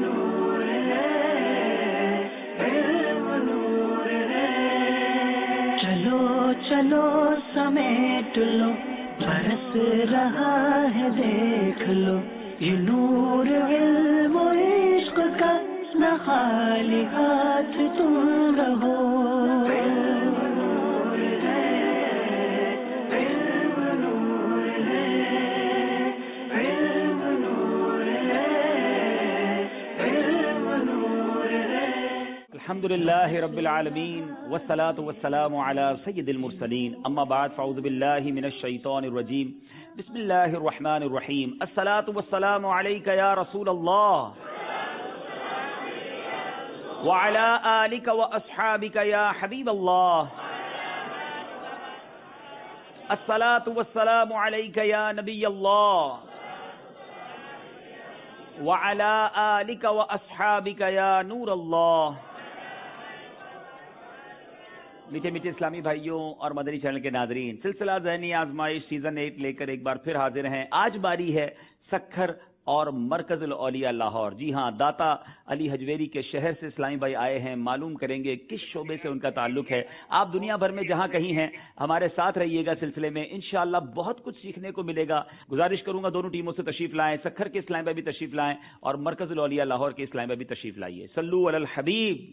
نور ہے، علم نور ہے، چلو چلو سمیٹ لو، برس رہا ہے دیکھ لو، یہ نور علم و عشق کا، نہ خالی ہاتھ تم رہو۔ علم نور ہے، علم نور ہے، علم نور ہے، علم نور ہے۔ الحمدللہ رب العالمین والصلاة والسلام علی سید المرسلین، اما بعد فاعوذ باللہ من الشیطان الرجیم، بسم اللہ الرحمن الرحیم، الصلاة والسلام علیک یا رسول اللہ وعلی آلک واصحابک یا حبیب اللہ، الصلاة والسلام علیک یا نبی اللہ وعلی آلک واصحابک یا نور اللہ۔ میٹھے میٹھے اسلامی بھائیوں اور مدنی چینل کے ناظرین، سلسلہ ذہنی آزمائش سیزن 8 لے کر ایک بار پھر حاضر ہیں۔ آج باری ہے سکھر اور مرکز الاولیاء لاہور۔ جی ہاں، داتا علی حجویری کے شہر سے اسلامی بھائی آئے ہیں، معلوم کریں گے کس شعبے سے ان کا تعلق ہے۔ آپ دنیا بھر میں جہاں کہیں ہیں ہمارے ساتھ رہیے گا سلسلے میں، انشاءاللہ بہت کچھ سیکھنے کو ملے گا۔ گزارش کروں گا دونوں ٹیموں سے تشریف لائیں، سکھر کے اسلامی بھائی بھی تشریف لائیں اور مرکز الاولیاء لاہور کے اسلامی بھائی بھی تشریف لائیے۔ صلو علی الحبیب۔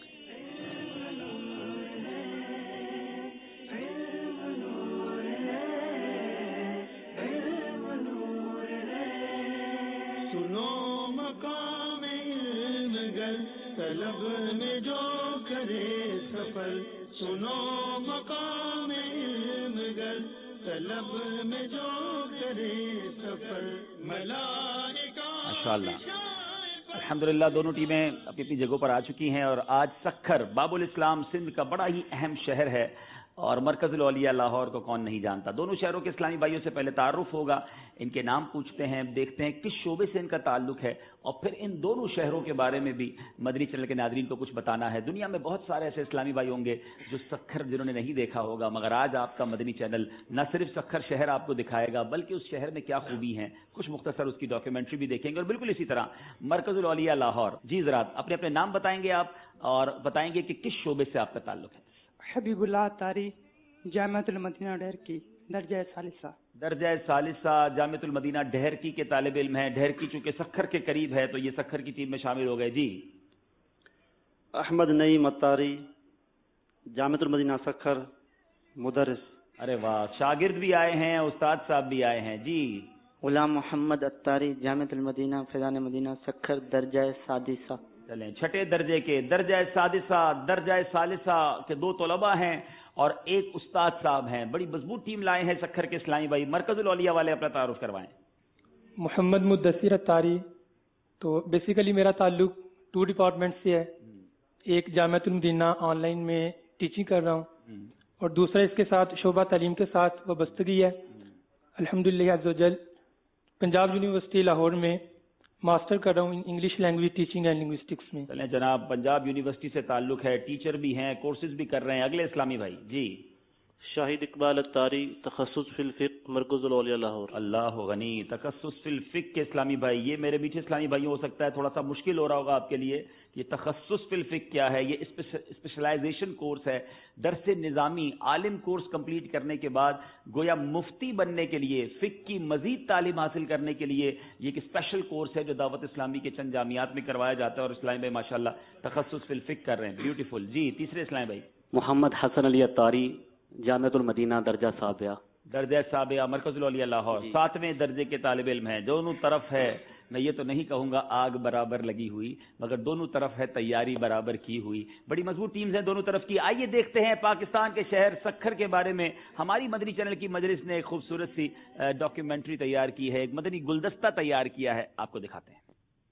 طلب میں جو کرے سفر، سنو مقام علم گر، طلب میں جو کرے سفر، ملائکہ ماشاءاللہ، الحمدللہ دونوں ٹیمیں اپنی اپنی جگہوں پر آ چکی ہیں، اور آج سکھر باب الاسلام سندھ کا بڑا ہی اہم شہر ہے، اور مرکز الاولیاء لاہور کو کون نہیں جانتا۔ دونوں شہروں کے اسلامی بھائیوں سے پہلے تعارف ہوگا، ان کے نام پوچھتے ہیں، دیکھتے ہیں کس شعبے سے ان کا تعلق ہے، اور پھر ان دونوں شہروں کے بارے میں بھی مدنی چینل کے ناظرین کو کچھ بتانا ہے۔ دنیا میں بہت سارے ایسے اسلامی بھائی ہوں گے جو سکھر جنہوں نے نہیں دیکھا ہوگا، مگر آج آپ کا مدنی چینل نہ صرف سکھر شہر آپ کو دکھائے گا بلکہ اس شہر میں کیا خوبی ہیں، کچھ مختصر اس کی ڈاکیومنٹری بھی دیکھیں گے، اور بالکل اسی طرح مرکز الاولیاء لاہور۔ جی ذرا اپنے اپنے نام بتائیں گے آپ، اور بتائیں گے کہ کس شعبے سے آپ کا تعلق ہے۔ حبیب اللہ طاری، جامعۃ المدینہ ڈھیرکی، درجہ ثالثہ۔ درجہ ثالثہ جامعۃ المدینہ ڈھیرکی کے طالب علم ہیں۔ ڈھیرکی چونکہ سکھر کے قریب ہے تو یہ سکھر کی ٹیم میں شامل ہو گئے۔ جی احمد نعیم اتاری، جامعۃ المدینہ سکھر، مدرس۔ ارے واہ، شاگرد بھی آئے ہیں، استاد صاحب بھی آئے ہیں۔ جی غلام محمد اتاری، جامعۃ المدینہ فیضان مدینہ سکھر، درجہ سادسہ۔ چلیں، چھٹے درجے کے درجہ سادسہ درجہ ثالثہ کے 2 طلباء ہیں اور ایک استاد صاحب ہیں۔ بڑی مضبوط ٹیم لائے ہیں سکھر کے اسلامی بھائی۔ مرکز الاولیاء والے اپنا تعارف کروائیں۔ محمد مدثر اتاری، تو بیسیکلی میرا تعلق 2 ڈپارٹمنٹ سے ہے۔ ایک جامعۃ المدینہ آن لائن میں ٹیچنگ کر رہا ہوں، اور دوسرا اس کے ساتھ شعبہ تعلیم کے ساتھ وابستگی ہے۔ الحمدللہ عز وجل پنجاب یونیورسٹی لاہور میں ماسٹر کر رہا ہوں English language teaching and linguistics میں۔ چلیں جناب، پنجاب یونیورسٹی سے تعلق ہے، ٹیچر بھی ہیں، کورسز بھی کر رہے ہیں۔ اگلے اسلامی بھائی۔ جی شاہد اقبال اتاری، تخصص فی الفقہ، مرکز الاولیاء لاہور۔ اللہ غنی، تخصص فی الفقہ کے اسلامی بھائی۔ یہ میرے میٹھے اسلامی بھائیوں ہو سکتا ہے تھوڑا سا مشکل ہو رہا ہوگا آپ کے لیے، یہ تخصص فی الفقہ کیا ہے؟ یہ اسپیشلائزیشن کورس ہے، درس نظامی عالم کورس کمپلیٹ کرنے کے بعد گویا مفتی بننے کے لیے، فقہ کی مزید تعلیم حاصل کرنے کے لیے یہ ایک اسپیشل کورس ہے جو دعوت اسلامی کے چند جامعات میں کروایا جاتا ہے، اور اسلامی بھائی ماشاءاللہ تخصص فی الفقہ کر رہے ہیں۔ بیوٹیفل۔ جی تیسرے اسلامی بھائی۔ محمد حسن علی اتاری، جامعۃ المدینہ درجہ سابعہ۔ درجہ سابعہ مرکز الاولیاء لاہور، 7ویں درجے کے طالب علم ہیں۔ دونوں طرف ہے، میں یہ تو نہیں کہوں گا آگ برابر لگی ہوئی، مگر دونوں طرف ہے تیاری برابر کی ہوئی۔ بڑی مضبوط ٹیمز ہیں دونوں طرف کی۔ آئیے دیکھتے ہیں پاکستان کے شہر سکھر کے بارے میں ہماری مدنی چینل کی مجلس نے ایک خوبصورت سی ڈاکیومنٹری تیار کی ہے، ایک مدنی گلدستہ تیار کیا ہے، آپ کو دکھاتے ہیں۔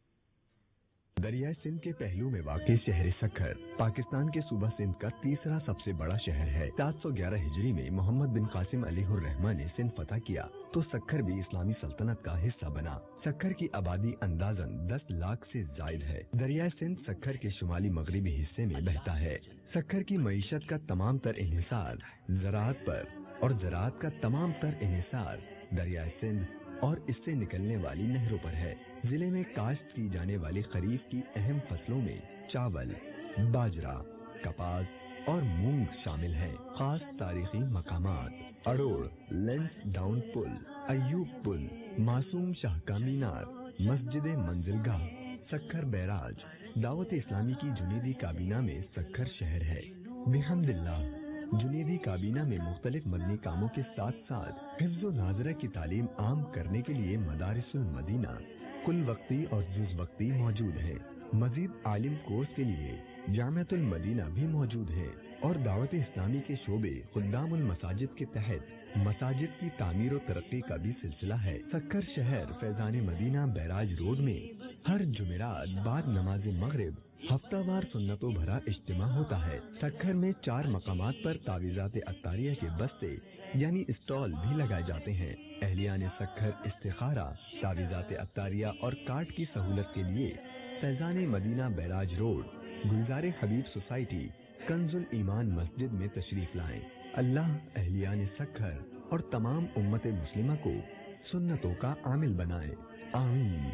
دریائے سندھ کے پہلو میں واقع شہر سکھر پاکستان کے صوبہ سندھ کا تیسرا سب سے بڑا شہر ہے۔ 711 ہجری میں محمد بن قاسم علیہ الرحمہ نے سندھ فتح کیا تو سکھر بھی اسلامی سلطنت کا حصہ بنا۔ سکھر کی آبادی اندازاً 10 لاکھ سے زائد ہے۔ دریائے سندھ سکھر کے شمالی مغربی حصے میں بہتا ہے۔ سکھر کی معیشت کا تمام تر انحصار زراعت پر، اور زراعت کا تمام تر انحصار دریائے سندھ और इससे निकलने वाली नहरों पर है। जिले में काश्त की जाने वाली खरीफ की अहम फसलों में चावल, बाजरा, कपास और मूंग शामिल हैं। खास तारीखी मकामात: अड़ोड़ लेंसडाउन पुल, अय्यूब पुल, मासूम शाह का मीनार, मस्जिद मंजिलगाह, सक्खर बैराज। दावत इस्लामी की जुनीदी काबीना में सक्खर शहर है। बिहम्दिल्लाह जुनीदी काबीना में मुख्तलिफ मदनी कामों के साथ साथ हिफ्ज़ व नाज़रा की तालीम आम करने के लिए मदारिसुल मदीना कुल वक्ती और जुज़ वक्ती मौजूद है। मजीद आलिम कोर्स के लिए जामिअतुल मदीना भी मौजूद है और दावत इस्लामी के शोबे खुद्दामुल मसाजिद के तहत मसाजिद की तामीर और तरक्की का भी सिलसिला है। सक्खर शहर फैजान मदीना बैराज रोड में हर जुमेरात बाद नमाज मगरिब हफ्तावार सुन्नतों भरा इज्तिमा होता है। सक्खर में 4 मकामात पर तावीज़ात अत्तारिया के बस्ते यानी स्टॉल भी लगाए जाते हैं। अहलियान सक्खर इस्तिखारा, तावीज़ात अत्तारिया और कार्ड की सहूलत के लिए Faizan Madina barrage road Gulzar Habib society Kanzul Iman मस्जिद में तशरीफ लाएं। अल्लाह अहलियान सक्खर और तमाम उम्मत मुस्लिमा को सुन्नतों का आमिल बनाए। आमीन।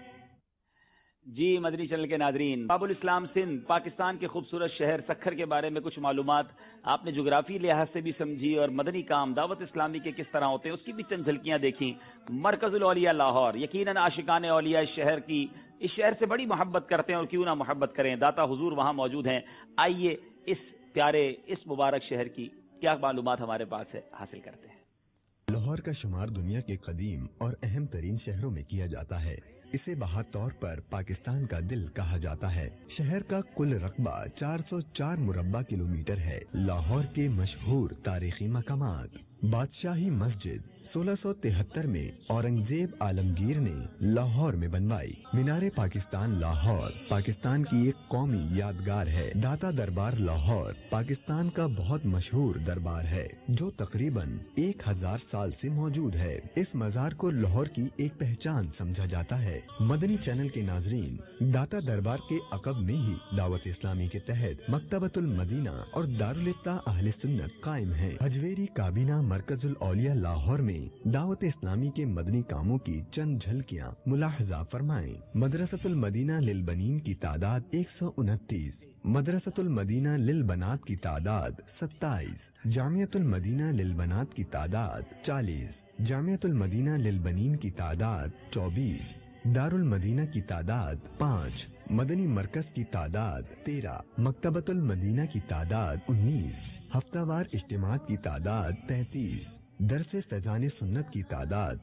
जी मदनी चैनल के नाजरीन, बाबुल इस्लाम सिंध पाकिस्तान के खूबसूरत शहर सक्खर के बारे में कुछ मालूमात आपने जोग्राफी लिहाज से भी समझी और मदनी काम दावत इस्लामी के किस तरह होते हैं उसकी भी चंद झलकियां देखी। मरकजुल औलिया लाहौर, यकीनन आशिकान औलिया इस शहर की इस शहर से बड़ी मोहब्बत करते हैं और क्यों ना मोहब्बत करें, दाता हुजूर वहां मौजूद हैं। आइए इस प्यारे इस मुबारक शहर की क्या मालूमात हमारे पास है हासिल करते हैं। लाहौर का शुमार दुनिया के कदीम और अहम तरीन शहरों में किया जाता है। इसे बहार तौर पर पाकिस्तान का दिल कहा जाता है। शहर का कुल रकबा 404 मुरब्बा किलोमीटर है। लाहौर के मशहूर तारीखी मकामात: बादशाही मस्जिद 1673 में औरंगजेब आलमगीर ने लाहौर में बनवाई। मीनारे पाकिस्तान लाहौर पाकिस्तान की एक कौमी यादगार है। दाता दरबार लाहौर पाकिस्तान का बहुत मशहूर दरबार है जो तकरीबन 1000 साल से मौजूद है। इस मजार को लाहौर की एक पहचान समझा जाता है। मदनी चैनल के नाजरीन, दाता दरबार के अकब में ही दावत इस्लामी के तहत मकतबतुल मदीना और दारुल इफ्ता अहले सुन्नत कायम है। हजवेरी काबीना मरकजुल औलिया लाहौर में दावत इस्लामी के मदनी कामों की चंद झलकियां मुलाहजा फरमाएं। मदरसतुल मदीना लिल बनीन की तादाद 129, मदरसतुल मदीना लिल बनात की तादाद 27, जामिअतुल मदीना लिल बनात की तादाद 40, जामिअतुल मदीना लिल बनीन की तादाद 24, दारुल मदीना की तादाद 5, मदनी मरकज की तादाद 13, मकतबतुल मदीना की तादाद 19, हफ्तावार इज्तिमात की तादाद 33, दरसे फैजान सुन्नत की तादाद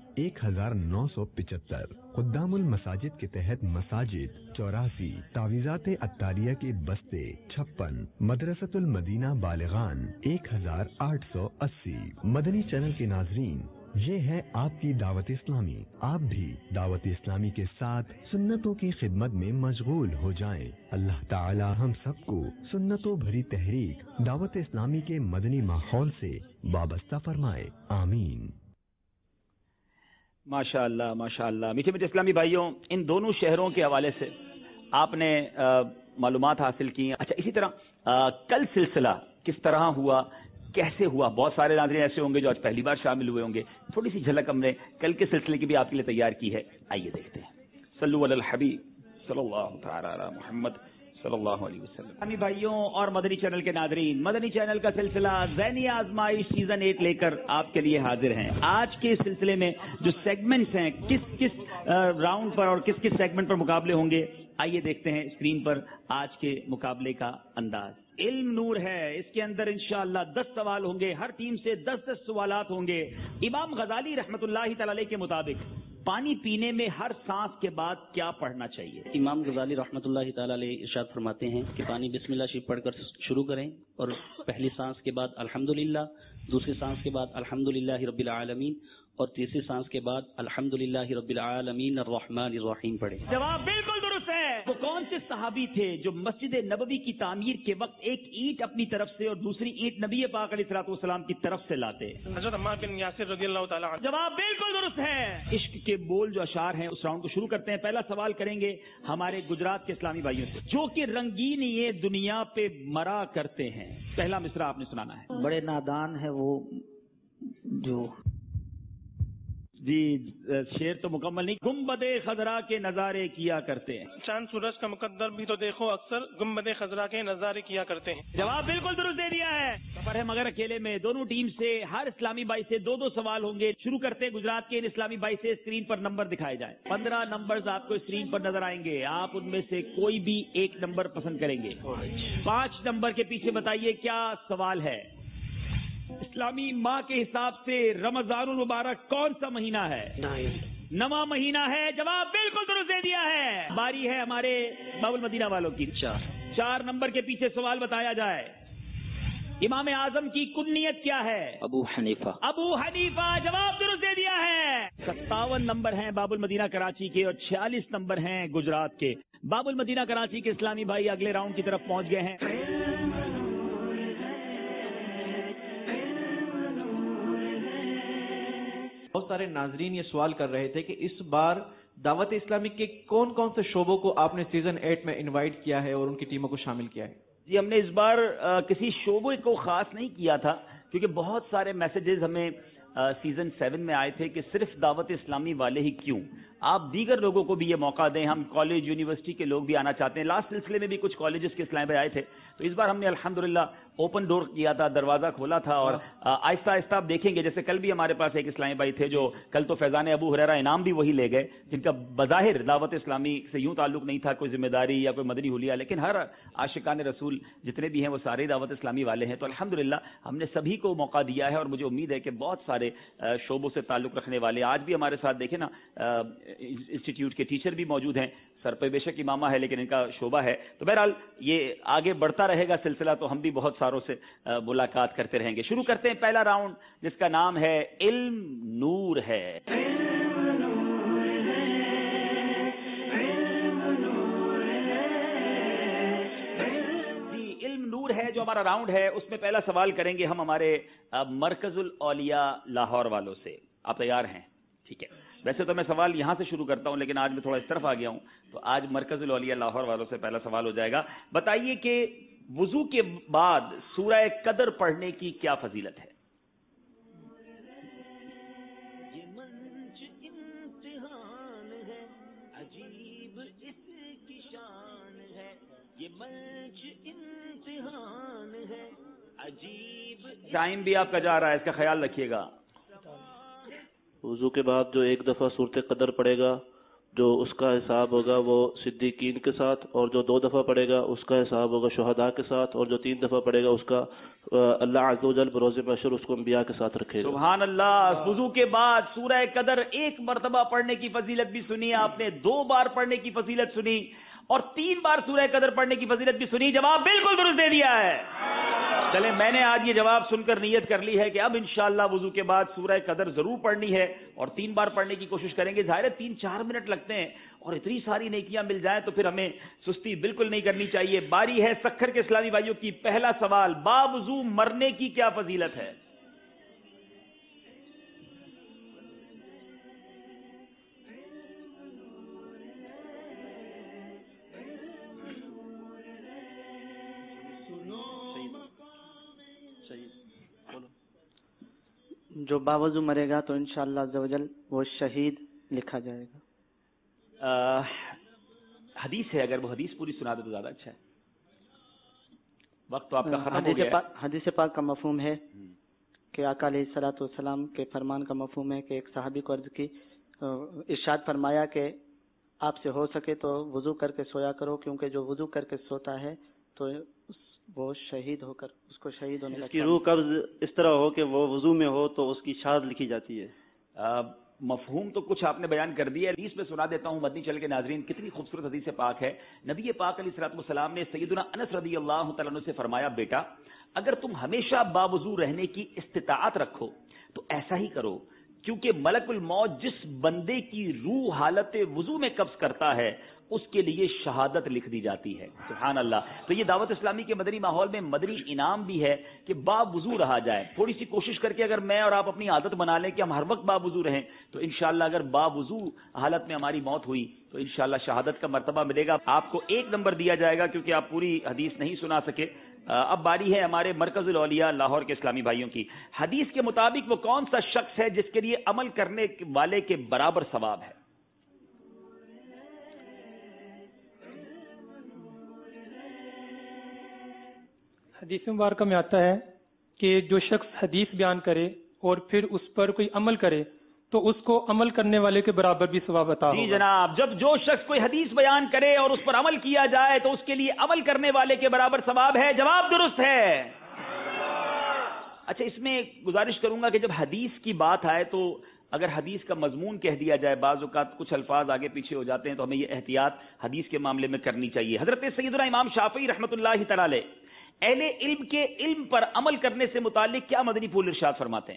1975, खुद्दामुल मसाजिद के तहत मसाजिद 84, तावीज़ात अत्तारिया के बस्ते 56, मदरसतुल मदीना बालिगान 1880। मदनी चैनल के नाजरीन, ये है आपकी दावत इस्लामी। आप भी दावत इस्लामी के साथ सुन्नतों की खिदमत में मशगूल हो जाएं। अल्लाह ताला हम सबको सुन्नतों भरी तहरीक दावत इस्लामी के मदनी माहौल से वाबस्ता फरमाए। आमीन। माशाअल्लाह माशाअल्लाह। मीठे मीठे इस्लामी भाइयों, इन दोनों शहरों के हवाले से आपने मालूमात हासिल की। अच्छा, इसी तरह कल सिलसिला किस तरह हुआ, कैसे हुआ? बहुत सारे नाज़रीन ऐसे होंगे जो आज पहली बार शामिल हुए होंगे। थोड़ी सी झलक हमने कल के सिलसिले की भी आपके लिए तैयार की है। आइए देखते हैं। सल्लु अलल हबीब सल्लल्लाहु तआला अला मुहम्मद सल्लल्लाहु अलैहि वसल्लम। अमी भाइयों और मदनी चैनल के नाज़रीन, मदनी चैनल का सिलसिला ज़ैनी आज़माइश सीजन 8 लेकर आपके लिए हाजिर हैं। आज के सिलसिले में जो सेगमेंट्स हैं, किस किस राउंड पर और किस किस सेगमेंट पर मुकाबले होंगे, आइए देखते हैं स्क्रीन पर आज के मुकाबले का अंदाज। इल्म नूर है, इसके अंदर इंशाअल्लाह 10 सवाल होंगे। हर टीम से 10-10 सवालात होंगे। इमाम गजाली रहमतुल्लाहि तआला अलैह के मुताबिक पानी पीने में हर सांस के बाद क्या पढ़ना चाहिए? इमाम गजाली रहमतुल्लाहि तआला अलैह इरशाद फरमाते हैं कि पानी बिस्मिल्लाह शरीफ पढ़कर शुरू करें और पहली सांस के बाद अल्हम्दुलिल्लाह, दूसरी सांस के बाद अल्हम्दुलिल्लाहि रब्बिल आलमीन और तीसरी सांस के बाद अल्हम्दुलिल्लाहि रब्बिल आलमीन अर्रहमानिर रहीम पढ़ें। जवाब बिल्कुल दुरुस्त है। वो कौन से सहाबी थे जो मस्जिद नबवी की तामीर के वक्त एक ईंट अपनी तरफ से और दूसरी ईंट नबी पाक अलैहिस्सलाम की तरफ से लाते? हज़रत अम्मार बिन यासिर रज़ियल्लाहु ताला अन्हु। जवाब बिल्कुल दुरुस्त है। इश्क के बोल जो अशार हैं, उस राउंड को शुरू करते हैं। पहला सवाल करेंगे हमारे गुजरात के इस्लामी भाइयों से, जो कि रंगीन ये दुनिया पे मरा करते हैं। पहला मिसरा आपने सुनाना है। बड़े नादान है वो जो جی شعر تو مکمل نہیں. گنبد خضرا کے نظارے کیا کرتے ہیں. چاند سورج کا مقدر بھی تو دیکھو اکثر گنبد خضرا کے نظارے کیا کرتے ہیں. جواب بالکل درست دے دیا ہے. سفر ہے مگر اکیلے میں. دونوں ٹیم سے ہر اسلامی بھائی سے 2 سوال ہوں گے. شروع کرتے ہیں گجرات کے ان اسلامی بھائی سے. اسکرین پر نمبر دکھائے جائیں. 15 نمبرز آپ کو اسکرین پر نظر آئیں گے. آپ ان میں سے کوئی بھی ایک نمبر پسند کریں گے. 5 نمبر کے پیچھے بتائیے کیا سوال ہے. اسلامی ماہ کے حساب سے رمضان المبارک کون سا مہینہ ہے؟ 9واں مہینہ ہے. جواب بالکل درست دے دیا ہے. باری ہے ہمارے باب المدینہ والوں کی. 4 نمبر کے پیچھے سوال بتایا جائے. امام اعظم کی کنیت کیا ہے؟ ابو حنیفہ. ابو حنیفہ. جواب درست دے دیا ہے. 57 نمبر ہیں باب المدینہ کراچی کے اور 46 نمبر ہیں گجرات کے. باب المدینہ کراچی کے اسلامی بھائی اگلے راؤنڈ کی طرف پہنچ گئے ہیں. بہت سارے ناظرین یہ سوال کر رہے تھے کہ اس بار دعوت اسلامی کے کون کون سے شعبوں کو آپ نے سیزن 8 میں انوائٹ کیا ہے اور ان کی ٹیموں کو شامل کیا ہے؟ جی ہم نے اس بار کسی شعبے کو خاص نہیں کیا تھا کیونکہ بہت سارے میسیجز ہمیں سیزن 7 میں آئے تھے کہ صرف دعوت اسلامی والے ہی کیوں، آپ دیگر لوگوں کو بھی یہ موقع دیں. ہم کالج یونیورسٹی کے لوگ بھی آنا چاہتے ہیں. لاسٹ سلسلے میں بھی کچھ کالجز کے اسلامی بھائی آئے تھے تو اس بار ہم نے الحمدللہ اوپن ڈور کیا تھا، دروازہ کھولا تھا اور آہستہ آہستہ آپ دیکھیں گے. جیسے کل بھی ہمارے پاس ایک اسلامی بھائی تھے جو کل تو فیضان ابو ہریرہ انعام بھی وہی لے گئے جن کا بظاہر دعوت اسلامی سے یوں تعلق نہیں تھا، کوئی ذمہ داری یا کوئی مدنی حلیہ، لیکن ہر عاشقان رسول جتنے بھی ہیں وہ سارے دعوت اسلامی والے ہیں. تو الحمدللہ ہم نے سبھی کو موقع دیا ہے اور مجھے امید ہے کہ بہت سارے شعبوں سے تعلق رکھنے والے آج بھی ہمارے ساتھ دیکھیں نا انسٹیٹیوٹ کے ٹیچر بھی موجود ہیں. سر پہ بے شک امامہ ہے لیکن ان کا شعبہ ہے. تو بہرحال یہ آگے بڑھتا رہے گا سلسلہ تو ہم بھی بہت ساروں سے ملاقات کرتے رہیں گے. شروع کرتے ہیں پہلا راؤنڈ جس کا نام ہے علم نور ہے. جی علم نور ہے جو ہمارا راؤنڈ ہے اس میں پہلا سوال کریں گے ہم ہمارے مرکز الاولیاء لاہور والوں سے. آپ تیار ہیں؟ ٹھیک ہے. ویسے تو میں سوال یہاں سے شروع کرتا ہوں لیکن آج میں تھوڑا اس طرف آ گیا ہوں تو آج مرکز الاولیاء لاہور والوں سے پہلا سوال ہو جائے گا. بتائیے کہ وضو کے بعد سورہ قدر پڑھنے کی کیا فضیلت ہے؟ یہ منچ امتحان ہے عجیب اس کی شان ہے. یہ منچ امتحان ہے عجیب. ٹائم بھی آپ کا جا رہا ہے، اس کا خیال رکھیے گا. وضو کے بعد جو ایک دفعہ سورۃ قدر پڑھے گا جو اس کا حساب ہوگا وہ صدیقین کے ساتھ، اور جو 2 دفعہ پڑھے گا اس کا حساب ہوگا شہداء کے ساتھ، اور جو 3 دفعہ پڑھے گا اس کا اللہ عز و جل بروز محشر اس کو انبیاء کے ساتھ رکھے گا. سبحان اللہ. وضو کے بعد سورہ قدر 1 مرتبہ پڑھنے کی فضیلت بھی سنی آپ نے، 2 بار پڑھنے کی فضیلت سنی اور 3 بار سورہ قدر پڑھنے کی فضیلت بھی سنی. جواب بالکل درست دے دیا ہے. چلیں میں نے آج یہ جواب سن کر نیت کر لی ہے کہ اب انشاءاللہ وضو کے بعد سورہ قدر ضرور پڑھنی ہے اور 3 بار پڑھنے کی کوشش کریں گے. ظاہر ہے 3-4 منٹ لگتے ہیں اور اتنی ساری نیکیاں مل جائیں تو پھر ہمیں سستی بالکل نہیں کرنی چاہیے. باری ہے سکھر کے اسلامی بھائیوں کی. پہلا سوال، باوضو مرنے کی کیا فضیلت ہے؟ جو باوضو مرے گا تو انشاءاللہ عزوجل وہ شہید لکھا جائے گا. حدیث ہے، اگر وہ حدیث پوری سنا دے تو زیادہ اچھا ہے. وقت تو آپ کا ختم ہو گیا ہے. حدیث پاک کا مفہوم ہے کہ آقا علیہ الصلوۃ والسلام کے فرمان کا مفہوم ہے کہ ایک صحابی کو عرض کی، ارشاد فرمایا کہ آپ سے ہو سکے تو وضو کر کے سویا کرو کیونکہ جو وضو کر کے سوتا ہے تو وہ شہید ہو کر اس کو شہید ہونے کا کی روح قبض اس طرح ہو کہ وہ وضو میں ہو تو اس کی شہادت لکھی جاتی ہے. مفہوم تو کچھ آپ نے بیان کر دیا ہے. حدیث میں سنا دیتا ہوں مدنی چل کے ناظرین، کتنی خوبصورت حدیث پاک ہے. نبی پاک علیہ الصلوۃ والسلام نے سیدنا انس رضی اللہ تعالیٰ عنہ سے فرمایا، بیٹا اگر تم ہمیشہ باوضو رہنے کی استطاعت رکھو تو ایسا ہی کرو، کیونکہ ملک الموت جس بندے کی روح حالت وضو میں قبض کرتا ہے اس کے لیے شہادت لکھ دی جاتی ہے. سبحان اللہ. تو یہ دعوت اسلامی کے مدنی ماحول میں مدنی انعام بھی ہے کہ باوضو رہا جائے. تھوڑی سی کوشش کر کے اگر میں اور آپ اپنی عادت بنا لیں کہ ہم ہر وقت باوضو رہیں تو انشاءاللہ اگر باوضو حالت میں ہماری موت ہوئی تو انشاءاللہ شہادت کا مرتبہ ملے گا. آپ کو 1 نمبر دیا جائے گا کیونکہ آپ پوری حدیث نہیں سنا سکے. اب باری ہے ہمارے مرکز الاولیاء لاہور کے اسلامی بھائیوں کی. حدیث کے مطابق وہ کون سا شخص ہے جس کے لیے عمل کرنے والے کے برابر ثواب ہے؟ حدیث مبارکہ میں آتا ہے کہ جو شخص حدیث بیان کرے اور پھر اس پر کوئی عمل کرے تو اس کو عمل کرنے والے کے برابر بھی ثواب عطا ہوگا. جی جناب, جب جو شخص کوئی حدیث بیان کرے اور اس پر عمل کیا جائے تو اس کے لیے عمل کرنے والے کے برابر ثواب ہے. جواب درست ہے. اچھا, اس میں گزارش کروں گا کہ جب حدیث کی بات آئے تو اگر حدیث کا مضمون کہہ دیا جائے, بعض اوقات کچھ الفاظ آگے پیچھے ہو جاتے ہیں, تو ہمیں یہ احتیاط حدیث کے معاملے میں کرنی چاہیے. حضرت سیدنا امام شافعی رحمۃ اللہ تعالی اہل علم کے علم پر عمل کرنے سے متعلق کیا مدنی پھول ارشاد فرماتے ہیں؟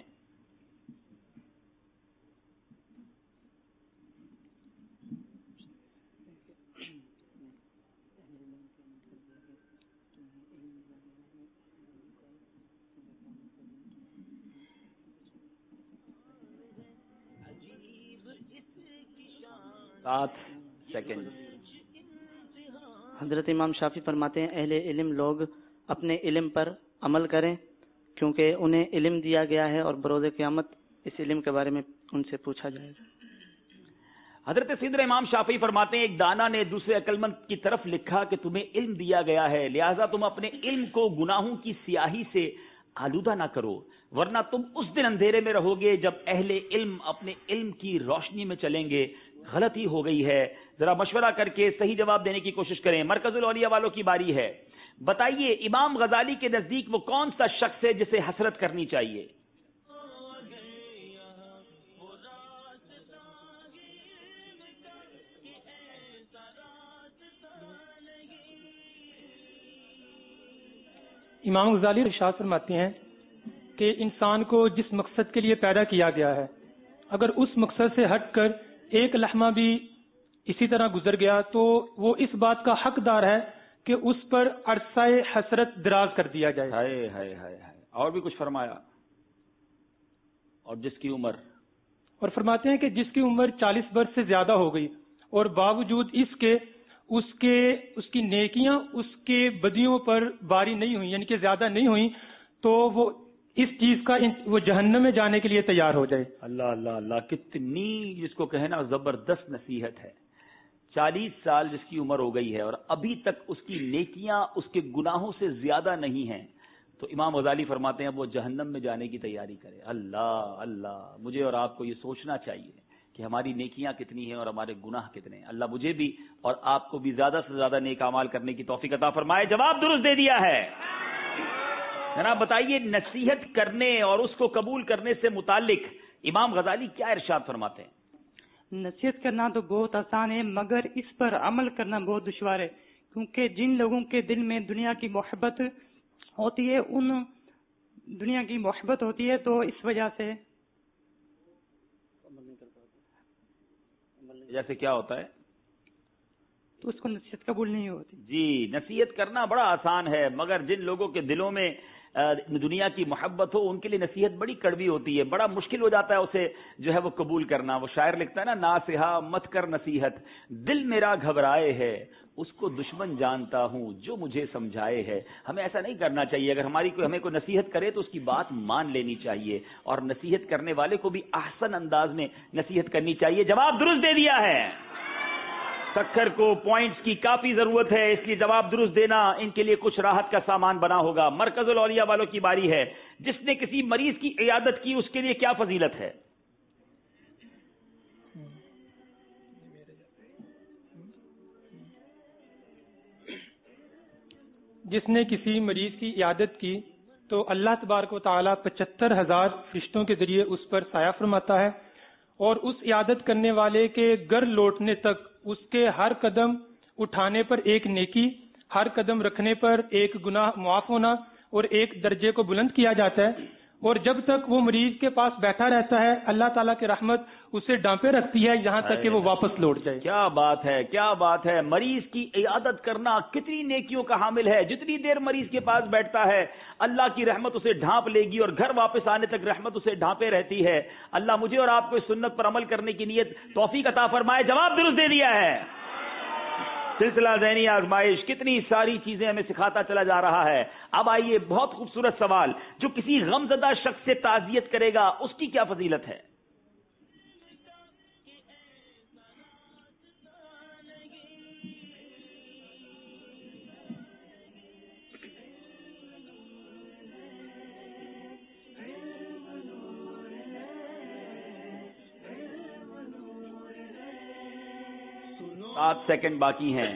حضرت امام شافعی فرماتے ہیں اہل علم لوگ اپنے علم پر عمل کریں کیونکہ انہیں علم دیا گیا ہے اور بروز قیامت اس علم کے بارے میں ان سے پوچھا جائے گا. حضرت سیدنا امام شافعی فرماتے ہیں ایک دانا نے دوسرے عقلمند کی طرف لکھا کہ تمہیں علم دیا گیا ہے, لہذا تم اپنے علم کو گناہوں کی سیاہی سے آلودہ نہ کرو, ورنہ تم اس دن اندھیرے میں رہو گے جب اہل علم اپنے علم کی روشنی میں چلیں گے. غلطی ہو گئی ہے, ذرا مشورہ کر کے صحیح جواب دینے کی کوشش کریں. مرکز الاولیاء والوں کی باری ہے. بتائیے امام غزالی کے نزدیک وہ کون سا شخص ہے جسے حسرت کرنی چاہیے؟ امام غزالی ارشاد فرماتے ہیں کہ انسان کو جس مقصد کے لیے پیدا کیا گیا ہے اگر اس مقصد سے ہٹ کر ایک لمحہ بھی اسی طرح گزر گیا تو وہ اس بات کا حقدار ہے کہ اس پر عرصہ حسرت دراز کر دیا جائے. ہائے ہائے ہائے ہائے. اور بھی کچھ فرمایا. اور جس کی عمر, اور فرماتے ہیں کہ جس کی عمر 40 برس سے زیادہ ہو گئی اور باوجود اس کے اس کی نیکیاں اس کے بدیوں پر باری نہیں ہوئی, یعنی کہ زیادہ نہیں ہوئی, تو وہ اس چیز کا وہ جہنم میں جانے کے لیے تیار ہو جائے. اللہ اللہ اللہ, کتنی جس کو کہنا زبردست نصیحت ہے. 40 سال جس کی عمر ہو گئی ہے اور ابھی تک اس کی نیکیاں اس کے گناہوں سے زیادہ نہیں ہیں, تو امام غزالی فرماتے ہیں وہ جہنم میں جانے کی تیاری کرے. اللہ اللہ, مجھے اور آپ کو یہ سوچنا چاہیے کہ ہماری نیکیاں کتنی ہیں اور ہمارے گناہ کتنے ہیں. اللہ مجھے بھی اور آپ کو بھی زیادہ سے زیادہ نیک اعمال کرنے کی توفیق عطا فرمائے. جواب درست دے دیا ہے. جناب بتائیے نصیحت کرنے اور اس کو قبول کرنے سے متعلق امام غزالی کیا ارشاد فرماتے ہیں؟ نصیحت کرنا تو بہت آسان ہے مگر اس پر عمل کرنا بہت دشوار ہے, کیونکہ جن لوگوں کے دل میں دنیا کی محبت ہوتی ہے دنیا کی محبت ہوتی ہے تو اس وجہ سے جیسے کیا ہوتا ہے تو اس کو نصیحت قبول نہیں ہوتی. جی, نصیحت کرنا بڑا آسان ہے مگر جن لوگوں کے دلوں میں دنیا کی محبت ہو ان کے لیے نصیحت بڑی کڑوی ہوتی ہے, بڑا مشکل ہو جاتا ہے اسے جو ہے وہ قبول کرنا. وہ شاعر لکھتا ہے نا, ناصحہ مت کر نصیحت, دل میرا گھبرائے ہے, اس کو دشمن جانتا ہوں جو مجھے سمجھائے ہے. ہمیں ایسا نہیں کرنا چاہیے. اگر ہمیں کوئی نصیحت کرے تو اس کی بات مان لینی چاہیے اور نصیحت کرنے والے کو بھی احسن انداز میں نصیحت کرنی چاہیے. جواب درست دے دیا ہے. سکھر کو پوائنٹس کی کافی ضرورت ہے, اس لیے جواب درست دینا ان کے لیے کچھ راحت کا سامان بنا ہوگا. مرکز الاولیاء والوں کی باری ہے. جس نے کسی مریض کی عیادت کی اس کے لیے کیا فضیلت ہے؟ جس نے کسی مریض کی عیادت کی تو اللہ تبارک و تعالیٰ 75,000 فرشتوں کے ذریعے اس پر سایہ فرماتا ہے اور اس عیادت کرنے والے کے گھر لوٹنے تک اس کے ہر قدم اٹھانے پر ایک نیکی, ہر قدم رکھنے پر ایک گناہ معاف ہونا اور ایک درجے کو بلند کیا جاتا ہے. اور جب تک وہ مریض کے پاس بیٹھا رہتا ہے اللہ تعالیٰ کی رحمت اسے ڈانپے رکھتی ہے یہاں تک کہ وہ واپس لوٹ جائے. کیا بات ہے، کیا بات ہے. مریض کی عیادت کرنا کتنی نیکیوں کا حامل ہے. جتنی دیر مریض کے پاس بیٹھتا ہے اللہ کی رحمت اسے ڈھانپ لے گی اور گھر واپس آنے تک رحمت اسے ڈھانپے رہتی ہے. اللہ مجھے اور آپ کو اس سنت پر عمل کرنے کی نیت توفیق عطا فرمائے. جواب درست دے دیا ہے. سلسلہ ذہنی آزمائش کتنی ساری چیزیں ہمیں سکھاتا چلا جا رہا ہے. اب آئیے بہت خوبصورت سوال. جو کسی غمزدہ شخص سے تعزیت کرے گا اس کی کیا فضیلت ہے؟ آٹھ سیکنڈ باقی ہیں.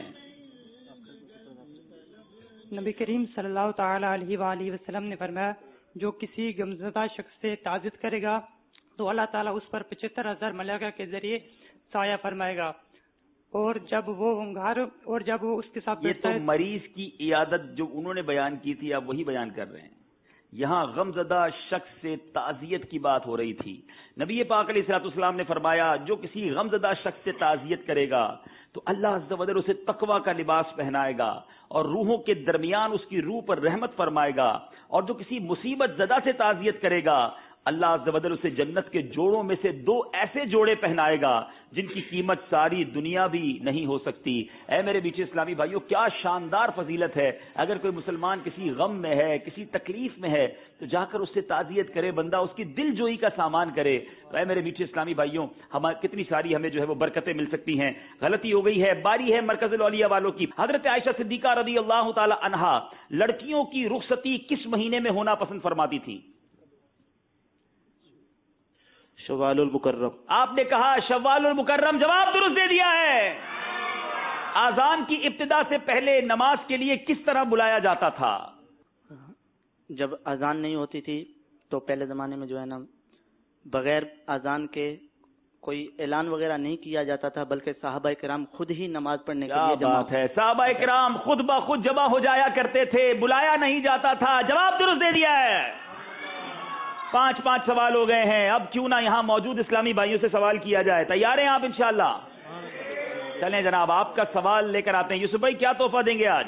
نبی کریم صلی اللہ تعالی علیہ وآلہ وسلم نے فرمایا جو کسی غمزدہ شخص سے تعزیت کرے گا تو اللہ تعالیٰ اس پر 75,000 ملائکہ کے ذریعے سایہ فرمائے گا. اور جب وہ اس کے ساتھ یہ تو مریض کی عیادت جو انہوں نے بیان کی تھی آپ وہی بیان کر رہے ہیں. یہاں غمزدہ شخص سے تعزیت کی بات ہو رہی تھی. نبی پاک علیہ الصلوۃ والسلام نے فرمایا جو کسی غمزدہ شخص سے تعزیت کرے گا تو اللہ عز و جل اسے تقوی کا لباس پہنائے گا اور روحوں کے درمیان اس کی روح پر رحمت فرمائے گا. اور جو کسی مصیبت زدہ سے تعزیت کرے گا اللہ عز و جل اسے جنت کے جوڑوں میں سے 2 ایسے جوڑے پہنائے گا جن کی قیمت ساری دنیا بھی نہیں ہو سکتی. اے میرے بیچے اسلامی بھائیوں کیا شاندار فضیلت ہے. اگر کوئی مسلمان کسی غم میں ہے کسی تکلیف میں ہے تو جا کر اس سے تعزیت کرے بندہ اس کی دل جوئی کا سامان کرے. اے میرے بیچے اسلامی بھائیوں کتنی ساری ہمیں جو ہے وہ برکتیں مل سکتی ہیں. غلطی ہو گئی ہے. باری ہے مرکز الاولیاء والوں کی. حضرت عائشہ صدیقہ رضی اللہ تعالی عنہا لڑکیوں کی رخصتی کس مہینے میں ہونا پسند فرماتی تھی؟ شوال المکرم. آپ نے کہا شوال المکرم. جواب درست دے دیا ہے. اذان کی ابتدا سے پہلے نماز کے لیے کس طرح بلایا جاتا تھا؟ جب اذان نہیں ہوتی تھی تو پہلے زمانے میں جو ہے نا بغیر اذان کے کوئی اعلان وغیرہ نہیں کیا جاتا تھا بلکہ صحابہ کرام خود ہی نماز پڑھنے کے لیے جمع ہے. صحابہ کرام خود بخود جمع ہو جایا کرتے تھے بلایا نہیں جاتا تھا. جواب درست دے دیا ہے. 5 سوال ہو گئے ہیں. اب کیوں نہ یہاں موجود اسلامی بھائیوں سے سوال کیا جائے. تیار ہیں آپ انشاءاللہ؟ چلیں جناب آپ کا سوال لے کر آتے ہیں. یوسف بھائی کیا تحفہ دیں گے آج؟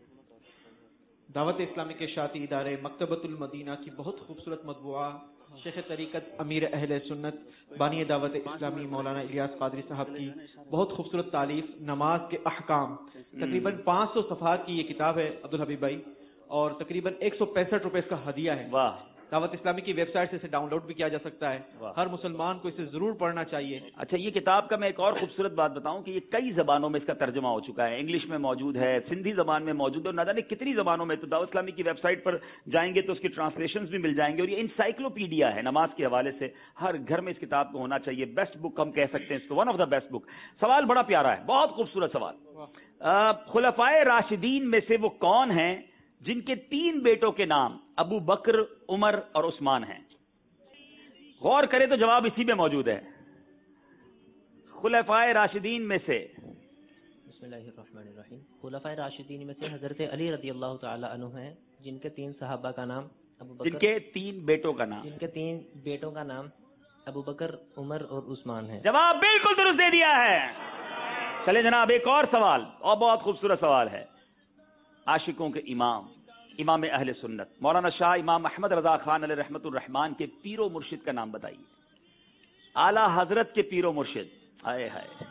دعوت اسلامی کے شاطی ادارے مکتبۃ المدینہ کی بہت خوبصورت مطبوعہ شیخ طریقت امیر اہل سنت بانی دعوت اسلامی مولانا الیاس قادری صاحب کی بہت خوبصورت تالیف نماز کے احکام تقریباً 500 صفحات کی یہ کتاب ہے عبدالحبیب بھائی اور تقریباً 165 روپے اس کا ہدیہ ہے. واہ. دعوت اسلامی کی ویب سائٹ سے اسے ڈاؤن لوڈ بھی کیا جا سکتا ہے. ہر مسلمان کو اسے ضرور پڑھنا چاہیے. اچھا یہ کتاب کا میں ایک اور خوبصورت بات بتاؤں کہ یہ کئی زبانوں میں اس کا ترجمہ ہو چکا ہے. انگلش میں موجود ہے, سندھی زبان میں موجود ہے اور نہ جانے کتنی زبانوں میں. تو دعوت اسلامی کی ویب سائٹ پر جائیں گے تو اس کی ٹرانسلیشنز بھی مل جائیں گے. اور یہ انسائکلوپیڈیا ہے نماز کے حوالے سے. ہر گھر میں اس کتاب کو ہونا چاہیے. بیسٹ بک ہم کہہ سکتے ہیں اس کو, one of the best book. سوال بڑا پیارا ہے, بہت خوبصورت سوال. خلفائے راشدین میں سے وہ کون ہیں جن کے 3 بیٹوں کے نام ابو بکر, عمر اور عثمان ہیں؟ غور کرے تو جواب اسی میں موجود ہے. خلفائے راشدین میں سے بسم اللہ الرحمن الرحیم. خلفائے راشدین میں سے حضرت علی رضی اللہ تعالی عنہ ہیں جن کے 3 صحابہ کا نام ابو بکر, جن کے 3 بیٹوں کا نام, جن کے 3 بیٹوں کا نام ابو بکر, عمر اور عثمان ہے. جواب بالکل درست دے دیا ہے. چلے جناب ایک اور سوال, اور بہت خوبصورت سوال ہے. عاشقوں کے امام, امام اہل سنت مولانا شاہ امام احمد رضا خان علیہ رحمت الرحمان کے پیر و مرشد کا نام بتائیے. اعلی حضرت کے پیر و مرشد. ہائے ہائے.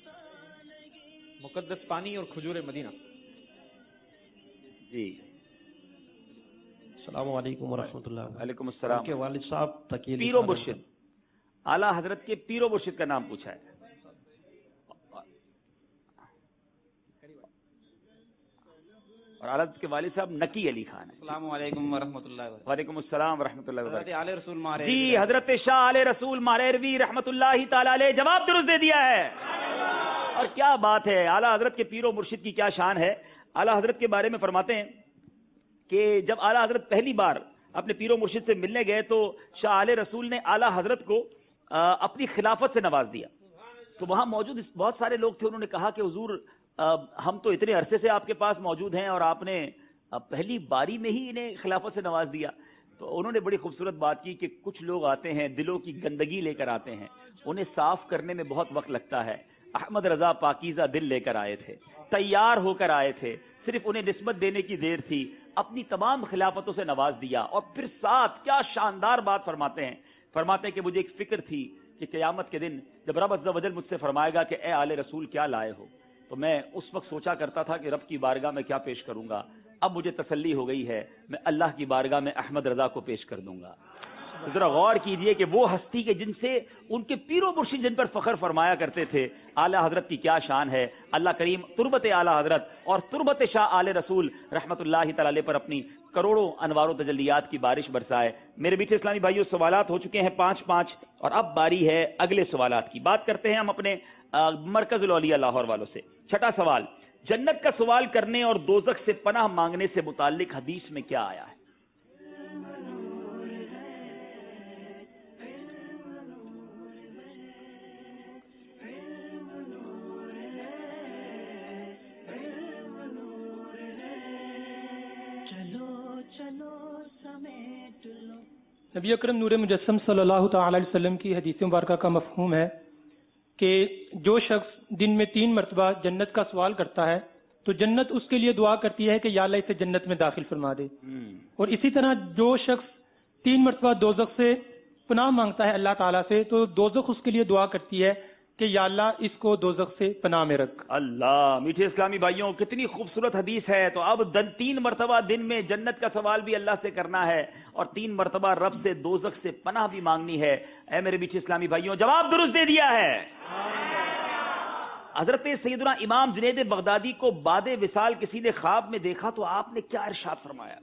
مقدس پانی اور کھجور مدینہ. جی السلام علیکم ورحمۃ اللہ. وعلیکم السلام. کے والد صاحب تقی پیر و مرشد, اعلی حضرت کے پیر و مرشد کا نام پوچھا ہے. اور حضرت کے والد صاحب نقی علی خان ہیں. السلام علیکم ورحمۃ اللہ وبرکاتہ. وعلیکم السلام ورحمۃ اللہ وبرکاتہ. آل رسول ماہر جی حضرت شاہ آل رسول ماہروی رحمۃ اللہ تعالی علیہ. جواب درست دے دیا ہے. اور کیا بات ہے, اعلیٰ حضرت کے پیر و مرشد کی کیا شان ہے. اعلیٰ حضرت کے بارے میں فرماتے ہیں کہ جب اعلیٰ حضرت پہلی بار اپنے پیر و مرشد سے ملنے گئے تو شاہ آل رسول نے اعلیٰ حضرت کو اپنی خلافت سے نواز دیا. تو وہاں موجود بہت سارے لوگ تھے, انہوں نے کہا کہ حضور ہم تو اتنے عرصے سے آپ کے پاس موجود ہیں اور آپ نے پہلی باری میں ہی انہیں خلافت سے نواز دیا. تو انہوں نے بڑی خوبصورت بات کی کہ کچھ لوگ آتے ہیں دلوں کی گندگی لے کر آتے ہیں, انہیں صاف کرنے میں بہت وقت لگتا ہے. احمد رضا پاکیزہ دل لے کر آئے تھے, تیار ہو کر آئے تھے, صرف انہیں نسبت دینے کی دیر تھی, اپنی تمام خلافتوں سے نواز دیا. اور پھر ساتھ کیا شاندار بات فرماتے ہیں کہ مجھے ایک فکر تھی کہ قیامت کے دن جب رب عز و جل مجھ سے فرمائے گا کہ اے آل رسول کیا لائے ہو, تو میں اس وقت سوچا کرتا تھا کہ رب کی بارگاہ میں کیا پیش کروں گا. اب مجھے تسلی ہو گئی ہے, میں اللہ کی بارگاہ میں احمد رضا کو پیش کر دوں گا. ذرا غور کیجئے کہ وہ ہستی کے جن سے ان کے پیر و مرشد جن پر فخر فرمایا کرتے تھے, اعلی حضرت کی کیا شان ہے. اللہ کریم تربت اعلی حضرت اور تربت شاہ آل رسول رحمت اللہ تعالی پر اپنی کروڑوں انوار و تجلیات کی بارش برسائے. میرے میٹھے اسلامی بھائیوں, سوالات ہو چکے ہیں 5-5 اور اب باری ہے اگلے سوالات کی. بات کرتے ہیں ہم اپنے مرکز الاولیاء لاہور والوں سے. چھٹا سوال, جنت کا سوال کرنے اور دوزخ سے پناہ مانگنے سے متعلق حدیث میں کیا آیا ہے؟ نبی اکرم نور مجسم صلی اللہ تعالی علیہ وسلم کی حدیث مبارکہ کا مفہوم ہے کہ جو شخص دن میں 3 مرتبہ جنت کا سوال کرتا ہے تو جنت اس کے لیے دعا کرتی ہے کہ یا اللہ اسے جنت میں داخل فرما دے. اور اسی طرح جو شخص 3 مرتبہ دوزخ سے پناہ مانگتا ہے اللہ تعالیٰ سے تو دوزخ اس کے لیے دعا کرتی ہے کہ یا اللہ اس کو دوزخ سے پناہ میں رکھ. اللہ, میٹھے اسلامی بھائیوں کتنی خوبصورت حدیث ہے. تو اب 3 مرتبہ دن میں جنت کا سوال بھی اللہ سے کرنا ہے اور 3 مرتبہ رب سے دوزخ سے پناہ بھی مانگنی ہے. اے میرے میٹھے اسلامی بھائیوں, جواب درست دے دیا ہے. حضرت سیدنا امام جنید بغدادی کو بعد وصال کسی نے خواب میں دیکھا تو آپ نے کیا ارشاد فرمایا؟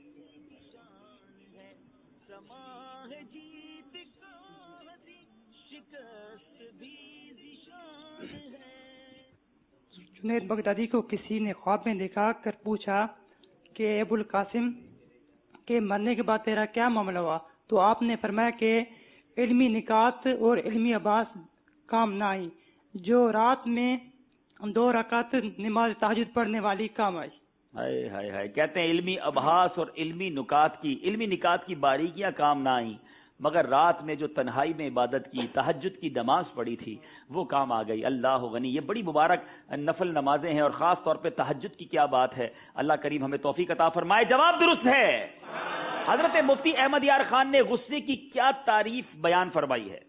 جنید بغدادی کو کسی نے خواب میں دیکھا کر پوچھا کہ ابو القاسم کے مرنے کے بعد تیرا کیا معاملہ ہوا؟ تو آپ نے فرمایا کہ علمی نکات اور علمی عباس کام نہ آئی, جو رات میں 2 رکعت نماز تہجد پڑھنے والی کام آئی. ہائے ہائے ہائے, کہتے ہیں علمی ابحاث اور علمی نکات کی باریکیاں کام نہ آئیں, مگر رات میں جو تنہائی میں عبادت کی, تہجد کی نماز پڑھی تھی وہ کام آ گئی. اللہ غنی, یہ بڑی مبارک نفل نمازیں ہیں اور خاص طور پہ تہجد کی کیا بات ہے. اللہ کریم ہمیں توفیق عطا فرمائے. جواب درست ہے. حضرت مفتی احمد یار خان نے غصے کی کیا تعریف بیان فرمائی ہے؟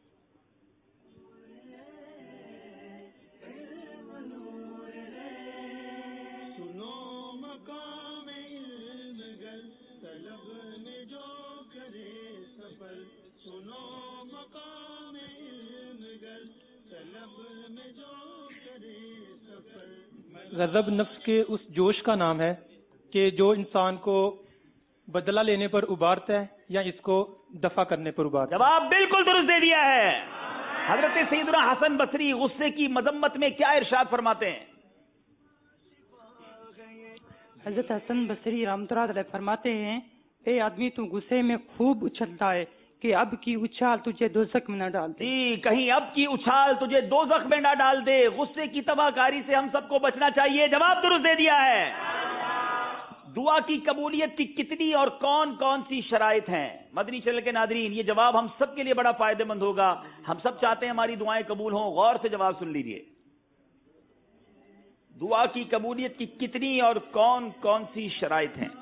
غضب نفس کے اس جوش کا نام ہے کہ جو انسان کو بدلہ لینے پر ابھارتا ہے یا اس کو دفع کرنے پر ابھارتا ہے. جواب بالکل درست دے دیا ہے. حضرت سیدنا حسن بصری غصے کی مذمت میں کیا ارشاد فرماتے ہیں؟ حضرت حسن بصری رحمۃ اللہ علیہ فرماتے ہیں, اے آدمی تو غصے میں خوب اچھلتا ہے کہ اب کی اچھال تجھے دوزخ میں نہ ڈال دے. جی, کہیں اب کی اچھال تجھے دوزخ میں نہ ڈال دے. غصے کی تباہ کاری سے ہم سب کو بچنا چاہیے. جواب درست دے دیا ہے. دعا کی قبولیت کی کتنی اور کون کون سی شرائط ہیں؟ مدنی چینل کے ناظرین, یہ جواب ہم سب کے لیے بڑا فائدہ مند ہوگا. ہم سب چاہتے ہیں ہماری دعائیں قبول ہوں. غور سے جواب سن لیجیے. دعا کی قبولیت کی کتنی اور کون کون سی شرائط ہیں؟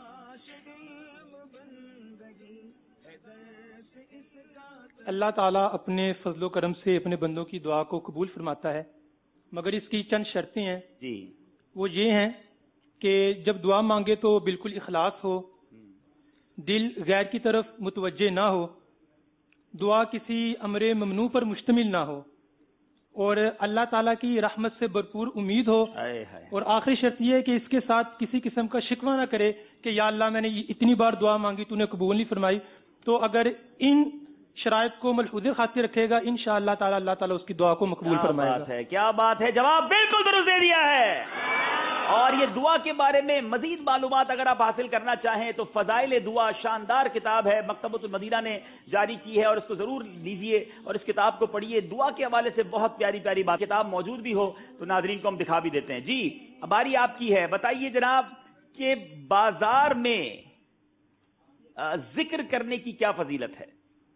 اللہ تعالیٰ اپنے فضل و کرم سے اپنے بندوں کی دعا کو قبول فرماتا ہے, مگر اس کی چند شرطیں ہیں. جی, وہ یہ ہیں کہ جب دعا مانگے تو بالکل اخلاص ہو, دل غیر کی طرف متوجہ نہ ہو, دعا کسی امر ممنوع پر مشتمل نہ ہو, اور اللہ تعالیٰ کی رحمت سے بھرپور امید ہو. اور آخری شرط یہ ہے کہ اس کے ساتھ کسی قسم کا شکوہ نہ کرے کہ یا اللہ میں نے اتنی بار دعا مانگی تو نے قبول نہیں فرمائی. تو اگر ان شرائط کو ملحوظ خاطر رکھے گا انشاءاللہ تعالی اللہ تعالیٰ اس کی دعا کو مقبول فرمائے گا. کیا بات ہے, جواب بالکل درست دے دیا ہے. اور یہ دعا کے بارے میں مزید معلومات اگر آپ حاصل کرنا چاہیں تو فضائل دعا شاندار کتاب ہے, مکتبۃ المدینہ نے جاری کی ہے, اور اس کو ضرور لیجئے اور اس کتاب کو پڑھیے. دعا کے حوالے سے بہت پیاری پیاری بات. کتاب موجود بھی ہو تو ناظرین کو ہم دکھا بھی دیتے ہیں. جی, باری آپ کی ہے. بتائیے جناب کہ بازار میں ذکر کرنے کی کیا فضیلت ہے؟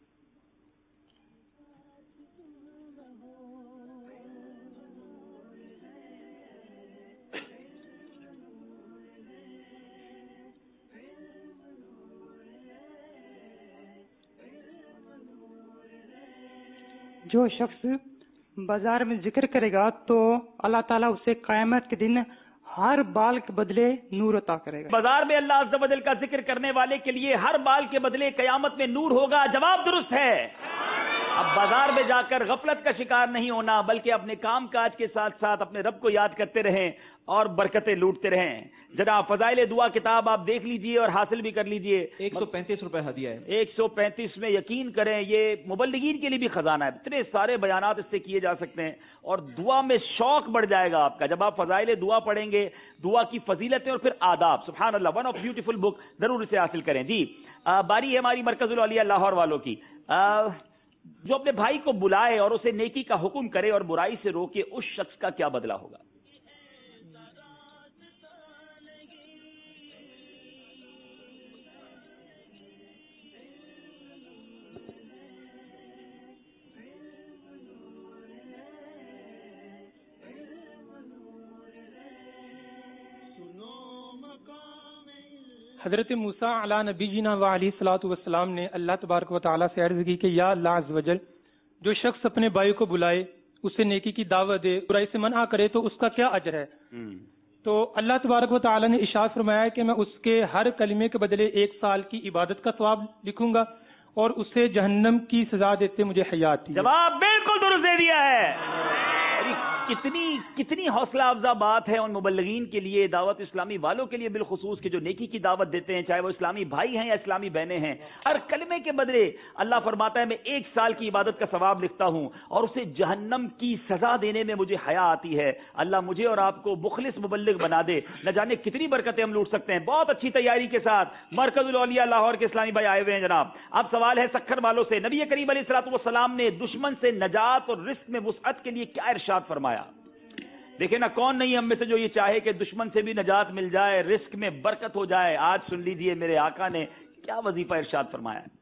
جو شخص بازار میں ذکر کرے گا تو اللہ تعالیٰ اسے قیامت کے دن ہر بال کے بدلے نور عطا کرے گا. بازار میں اللہ عز و جل کا ذکر کرنے والے کے لیے ہر بال کے بدلے قیامت میں نور ہوگا. جواب درست ہے. اب بازار میں جا کر غفلت کا شکار نہیں ہونا، بلکہ اپنے کام کاج کے ساتھ ساتھ اپنے رب کو یاد کرتے رہیں اور برکتیں لوٹتے رہیں. جناب فضائل دعا کتاب آپ دیکھ لیجئے اور حاصل بھی کر لیجئے. 135 روپے ہدیہ ہے. 135 میں یقین کریں یہ مبلغین کے لیے بھی خزانہ ہے. اتنے سارے بیانات اس سے کیے جا سکتے ہیں اور دعا میں شوق بڑھ جائے گا آپ کا جب آپ فضائل دعا پڑھیں گے. دعا کی فضیلتیں اور پھر آداب. سبحان اللہ، ون آف بیوٹیفل بک. ضرور اسے حاصل کریں. جی باری ہے ہماری مرکز العالیہ لاہور والوں کی. جو اپنے بھائی کو بلائے اور اسے نیکی کا حکم کرے اور برائی سے روکے، اس شخص کا کیا بدلہ ہوگا؟ حضرت موسیٰ علی نبینا و علیہ الصلوۃ والسلام نے اللہ تبارک و تعالیٰ سے عرض کی کہ یا اللہ عز و جل، جو شخص اپنے بھائی کو بلائے، اسے نیکی کی دعوت دے، برائی سے منع کرے تو اس کا کیا اجر ہے؟ تو اللہ تبارک و تعالیٰ نے ارشاد فرمایا کہ میں اس کے ہر کلمے کے بدلے 1 سال کی عبادت کا ثواب لکھوں گا اور اسے جہنم کی سزا دیتے مجھے حیات دی. جواب بالکل درست دے دیا ہے. کتنی حوصلہ افزا بات ہے ان مبلغین کے لیے، دعوت اسلامی والوں کے لیے بالخصوص، کہ جو نیکی کی دعوت دیتے ہیں، چاہے وہ اسلامی بھائی ہیں یا اسلامی بہنیں ہیں. ہر کلمے کے بدلے اللہ فرماتا ہے میں 1 سال کی عبادت کا ثواب لکھتا ہوں اور اسے جہنم کی سزا دینے میں مجھے حیا آتی ہے. اللہ مجھے اور آپ کو مخلص مبلغ بنا دے. نہ جانے کتنی برکتیں ہم لوٹ سکتے ہیں. بہت اچھی تیاری کے ساتھ مرکز العالیہ لاہور کے اسلامی بھائی آئے ہوئے ہیں. جناب اب سوال ہے سکھر والوں سے. نبی کریم علیہ الصلوۃ والسلام نے دشمن سے نجات اور رزق میں وسعت کے لیے کیا ارشاد فرمایا؟ دیکھیں نا، کون نہیں ہم میں سے جو یہ چاہے کہ دشمن سے بھی نجات مل جائے، رزق میں برکت ہو جائے. آج سن لیجئے میرے آقا نے کیا وظیفہ ارشاد فرمایا ہے.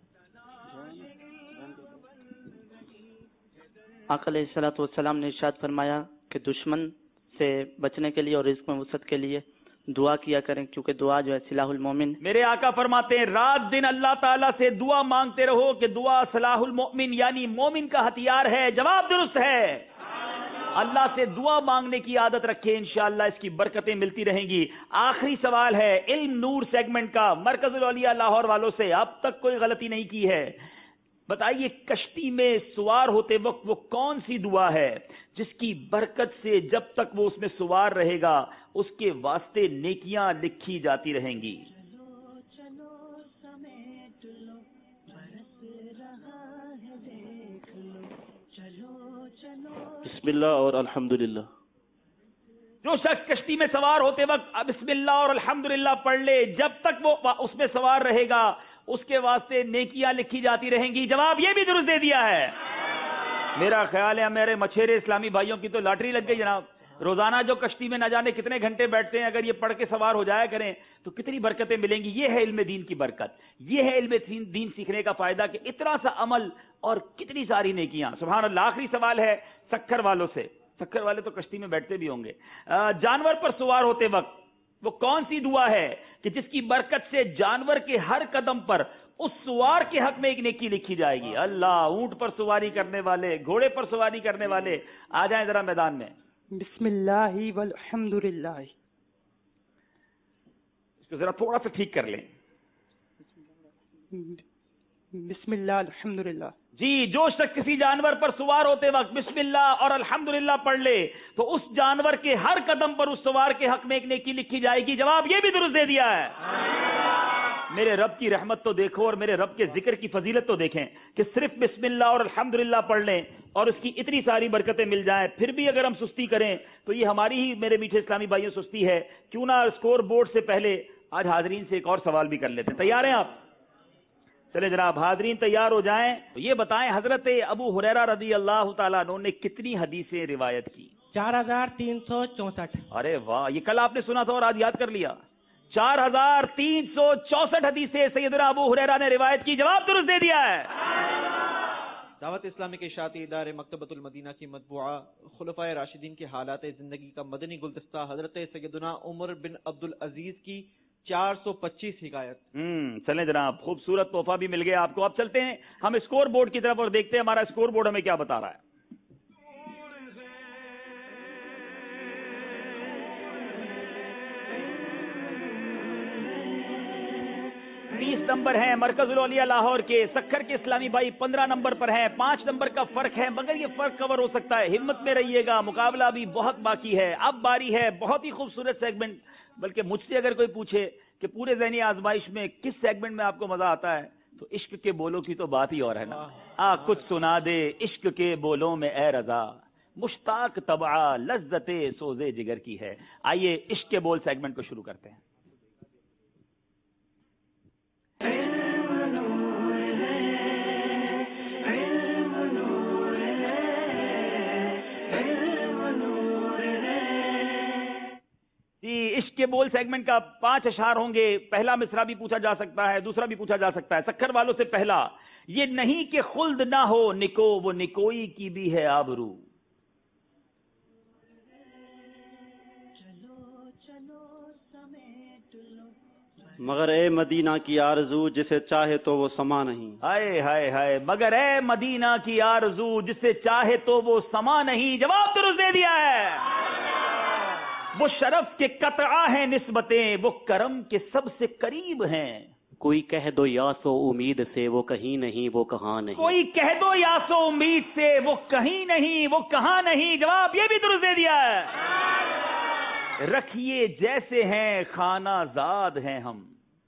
آقا علیہ الصلوۃ والسلام نے ارشاد فرمایا کہ دشمن سے بچنے کے لیے اور رزق میں وسعت کے لیے دعا کیا کریں، کیونکہ دعا جو ہے سلاح المومن. میرے آقا فرماتے ہیں رات دن اللہ تعالیٰ سے دعا مانگتے رہو کہ دعا سلاح المومن یعنی مومن کا ہتھیار ہے. جواب درست ہے. اللہ سے دعا مانگنے کی عادت رکھیں، انشاءاللہ اس کی برکتیں ملتی رہیں گی. آخری سوال ہے علم نور سیگمنٹ کا مرکز العالیہ لاہور والوں سے. اب تک کوئی غلطی نہیں کی ہے. بتائیے کشتی میں سوار ہوتے وقت وہ کون سی دعا ہے جس کی برکت سے جب تک وہ اس میں سوار رہے گا اس کے واسطے نیکیاں لکھی جاتی رہیں گی؟ بسم اللہ اور الحمدللہ. جو شخص کشتی میں سوار ہوتے وقت بسم اللہ اور الحمدللہ پڑھ لے، جب تک وہ اس میں سوار رہے گا اس کے واسطے نیکیاں لکھی جاتی رہیں گی. جواب یہ بھی درست دے دیا ہے. میرا خیال ہے میرے مچھیرے اسلامی بھائیوں کی تو لاٹری لگ گئی جناب. روزانہ جو کشتی میں نہ جانے کتنے گھنٹے بیٹھتے ہیں، اگر یہ پڑھ کے سوار ہو جایا کریں تو کتنی برکتیں ملیں گی. یہ ہے علم دین کی برکت، یہ ہے علم دین سیکھنے کا فائدہ کہ اتنا سا عمل اور کتنی ساری نیکیاں. سبحان اللہ. آخری سوال ہے سکھر والوں سے. سکھر والے تو کشتی میں بیٹھتے بھی ہوں گے. جانور پر سوار ہوتے وقت وہ کون سی دعا ہے کہ جس کی برکت سے جانور کے ہر قدم پر اس سوار کے حق میں ایک نیکی لکھی جائے گی؟ اللہ، اونٹ پر سواری کرنے والے، گھوڑے پر سواری کرنے والے آ جائیں ذرا میدان میں. بسم اللہ والحمد للہ. اس کو ذرا تھوڑا سا ٹھیک کر لیں. بسم اللہ الحمد للہ. جی، جو شخص کسی جانور پر سوار ہوتے وقت بسم اللہ اور الحمدللہ پڑھ لے تو اس جانور کے ہر قدم پر اس سوار کے حق میں ایک نیکی لکھی جائے گی. جواب یہ بھی درست دے دیا ہے. میرے رب کی رحمت تو دیکھو اور میرے رب کے ذکر کی فضیلت تو دیکھیں کہ صرف بسم اللہ اور الحمدللہ پڑھ لیں اور اس کی اتنی ساری برکتیں مل جائیں. پھر بھی اگر ہم سستی کریں تو یہ ہماری ہی میرے میٹھے اسلامی بھائیوں سستی ہے. کیوں نہ اسکور بورڈ سے پہلے آج حاضرین سے ایک اور سوال بھی کر لیتے ہیں. تیار ہیں آپ؟ چلے جناب حاضرین تیار ہو جائیں. یہ بتائیں حضرت ابو ہریرہ رضی اللہ تعالیٰ عنہ نے کتنی حدیثیں روایت کی؟ 4364. ارے واہ، یہ کل آپ نے سنا تھا اور آج یاد کر لیا. 4364 حدیثیں سیدنا ابو ہریرہ نے روایت کی، جواب درست دے دیا ہے۔ دعوت اسلامی کے اشاعتی ادارے مکتبۃ المدینہ کی مطبوعہ خلفائے راشدین کے حالات زندگی کا مدنی گلدستہ حضرت سیدنا عمر بن عبد العزیز کی 425 حکایت۔ چلیں جناب، خوبصورت تحفہ بھی مل گیا آپ کو۔ اب چلتے ہیں ہم اسکور بورڈ کی طرف اور دیکھتے ہیں ہمارا اسکور بورڈ ہمیں کیا بتا رہا ہے۔ 30 نمبر ہیں مرکز الاولیاء لاہور کے، سکھر کے اسلامی بھائی 15 نمبر پر ہیں، 5 نمبر کا فرق ہے، مگر یہ فرق کور ہو سکتا ہے، ہمت میں رہیے گا، مقابلہ بھی بہت باقی ہے۔ اب باری ہے بہت ہی خوبصورت سیگمنٹ، بلکہ مجھ سے اگر کوئی پوچھے کہ پورے ذہنی آزمائش میں کس سیگمنٹ میں آپ کو مزہ آتا ہے، تو عشق کے بولوں کی تو بات ہی اور ہے نا۔ کچھ سنا دے عشق کے بولوں میں اے رضا، مشتاق طبع لذت سوزے جگر کی ہے۔ آئیے عشق کے بول سیگمنٹ کو شروع کرتے ہیں۔ عشق کے بول سیگمنٹ کا 5 اشعار ہوں گے۔ پہلا مصرع بھی پوچھا جا سکتا ہے، دوسرا بھی پوچھا جا سکتا ہے۔ سکھر والوں سے پہلا، یہ نہیں کہ خلد نہ ہو نکو، وہ نکوئی کی بھی ہے آبرو۔ مگر اے مدینہ کی آرزو جسے چاہے تو وہ سما نہیں۔ ہائے ہائے ہائے، مگر اے مدینہ کی آرزو جسے چاہے تو وہ سما نہیں۔ جواب درست دے دیا ہے۔ وہ شرف کے قطعہ ہیں نسبتیں، وہ کرم کے سب سے قریب ہیں۔ کوئی کہہ دو یاسو امید سے، وہ کہیں نہیں وہ کہاں نہیں۔ کوئی کہہ دو یاسو امید سے، وہ کہیں نہیں وہ کہاں نہیں۔ جواب یہ بھی درست دے دیا ہے۔ رکھیے جیسے ہیں خانہ زاد ہیں ہم،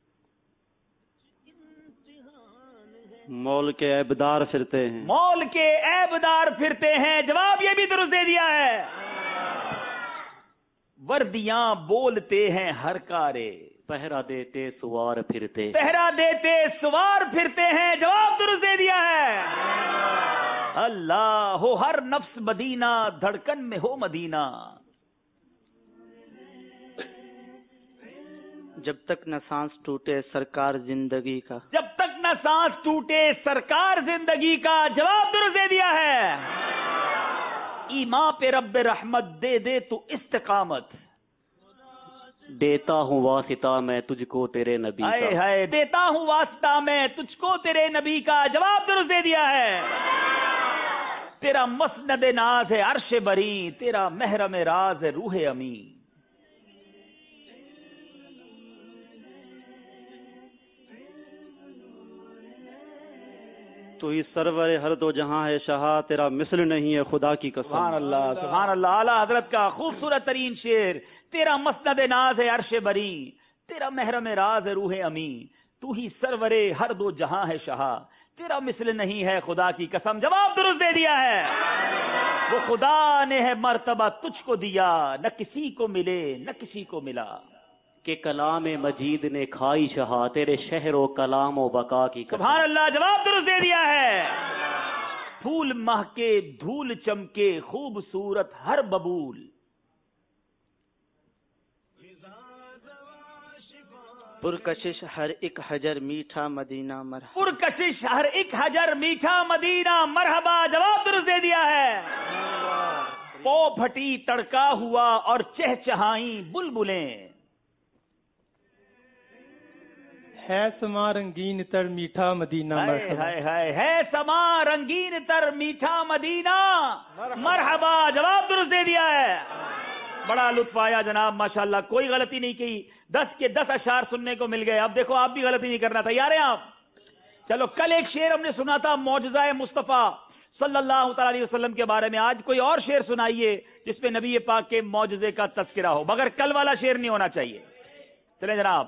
مول کے عیبدار پھرتے ہیں۔ مول کے عیبدار پھرتے ہیں۔ جواب یہ بھی درست دے دیا ہے۔ وردیاں بولتے ہیں ہر کارے، پہرا دیتے سوار پھرتے۔ پہرا دیتے سوار پھرتے ہیں۔ جواب درست دے دیا ہے۔ اللہ ہو ہر نفس مدینہ، دھڑکن میں ہو مدینہ۔ جب تک نہ سانس ٹوٹے سرکار زندگی کا، جب تک نہ سانس ٹوٹے سرکار زندگی کا۔ جواب درست دے دیا ہے۔ ایمان پہ رب رحمت دے دے تو استقامت، دیتا ہوں واسطہ میں تجھ کو تیرے نبی کا۔ ہائے ہائے، دیتا ہوں واسطہ میں تجھ کو تیرے نبی کا۔ جواب درست دے دیا ہے۔ تیرا مسند ناز ہے عرش بری، تیرا محرم راز ہے روح امین۔ تو ہی سرور ہر دو جہاں ہے شہا، تیرا مثل نہیں ہے خدا کی قسم۔ سبحان اللہ سبحان اللہ، اعلیٰ حضرت کا خوبصورت ترین شعر۔ تیرا مسند ناز ہے عرش بری، تیرا محرم راز ہے روح امین، تو ہی سرور ہر دو جہاں ہے شہا، تیرا مثل نہیں ہے خدا کی قسم۔ جواب درست دے دیا ہے۔ وہ خدا نے ہے مرتبہ تجھ کو دیا، نہ کسی کو ملے نہ کسی کو ملا۔ کہ کلام مجید نے کھائی شہا، تیرے شہر و کلام و بقا کی قسم۔ سبحان اللہ، جواب درست دے دیا ہے۔ پھول مہکے دھول چمکے، خوبصورت ہر ببول، پرکشش ہر ایک حجر میٹھا مدینہ مرحبا۔ پرکشش ہر ایک حجر میٹھا مدینہ مرحبا۔ جواب درست دے دیا ہے۔ پو پھٹی تڑکا ہوا اور چہچہائیں بلبلیں، ہے سما رنگین تر میٹھا مدینہ مرحبا۔ ہائے ہائے، ہے سما رنگین تر میٹھا مدینہ مرحبا۔ جواب درست دے دیا ہے۔ بڑا لطف آیا جناب، ماشاءاللہ، کوئی غلطی نہیں کی، 10 کے 10 اشعار سننے کو مل گئے۔ اب دیکھو آپ بھی غلطی نہیں کرنا، تیار ہیں آپ؟ چلو، کل ایک شعر ہم نے سنا تھا معجزہ مصطفیٰ صلی اللہ تعالی علیہ وسلم کے بارے میں، آج کوئی اور شعر سنائیے جس پہ نبی پاک کے معجزے کا تذکرہ ہو، مگر کل والا شعر نہیں ہونا چاہیے۔ چلیں جناب۔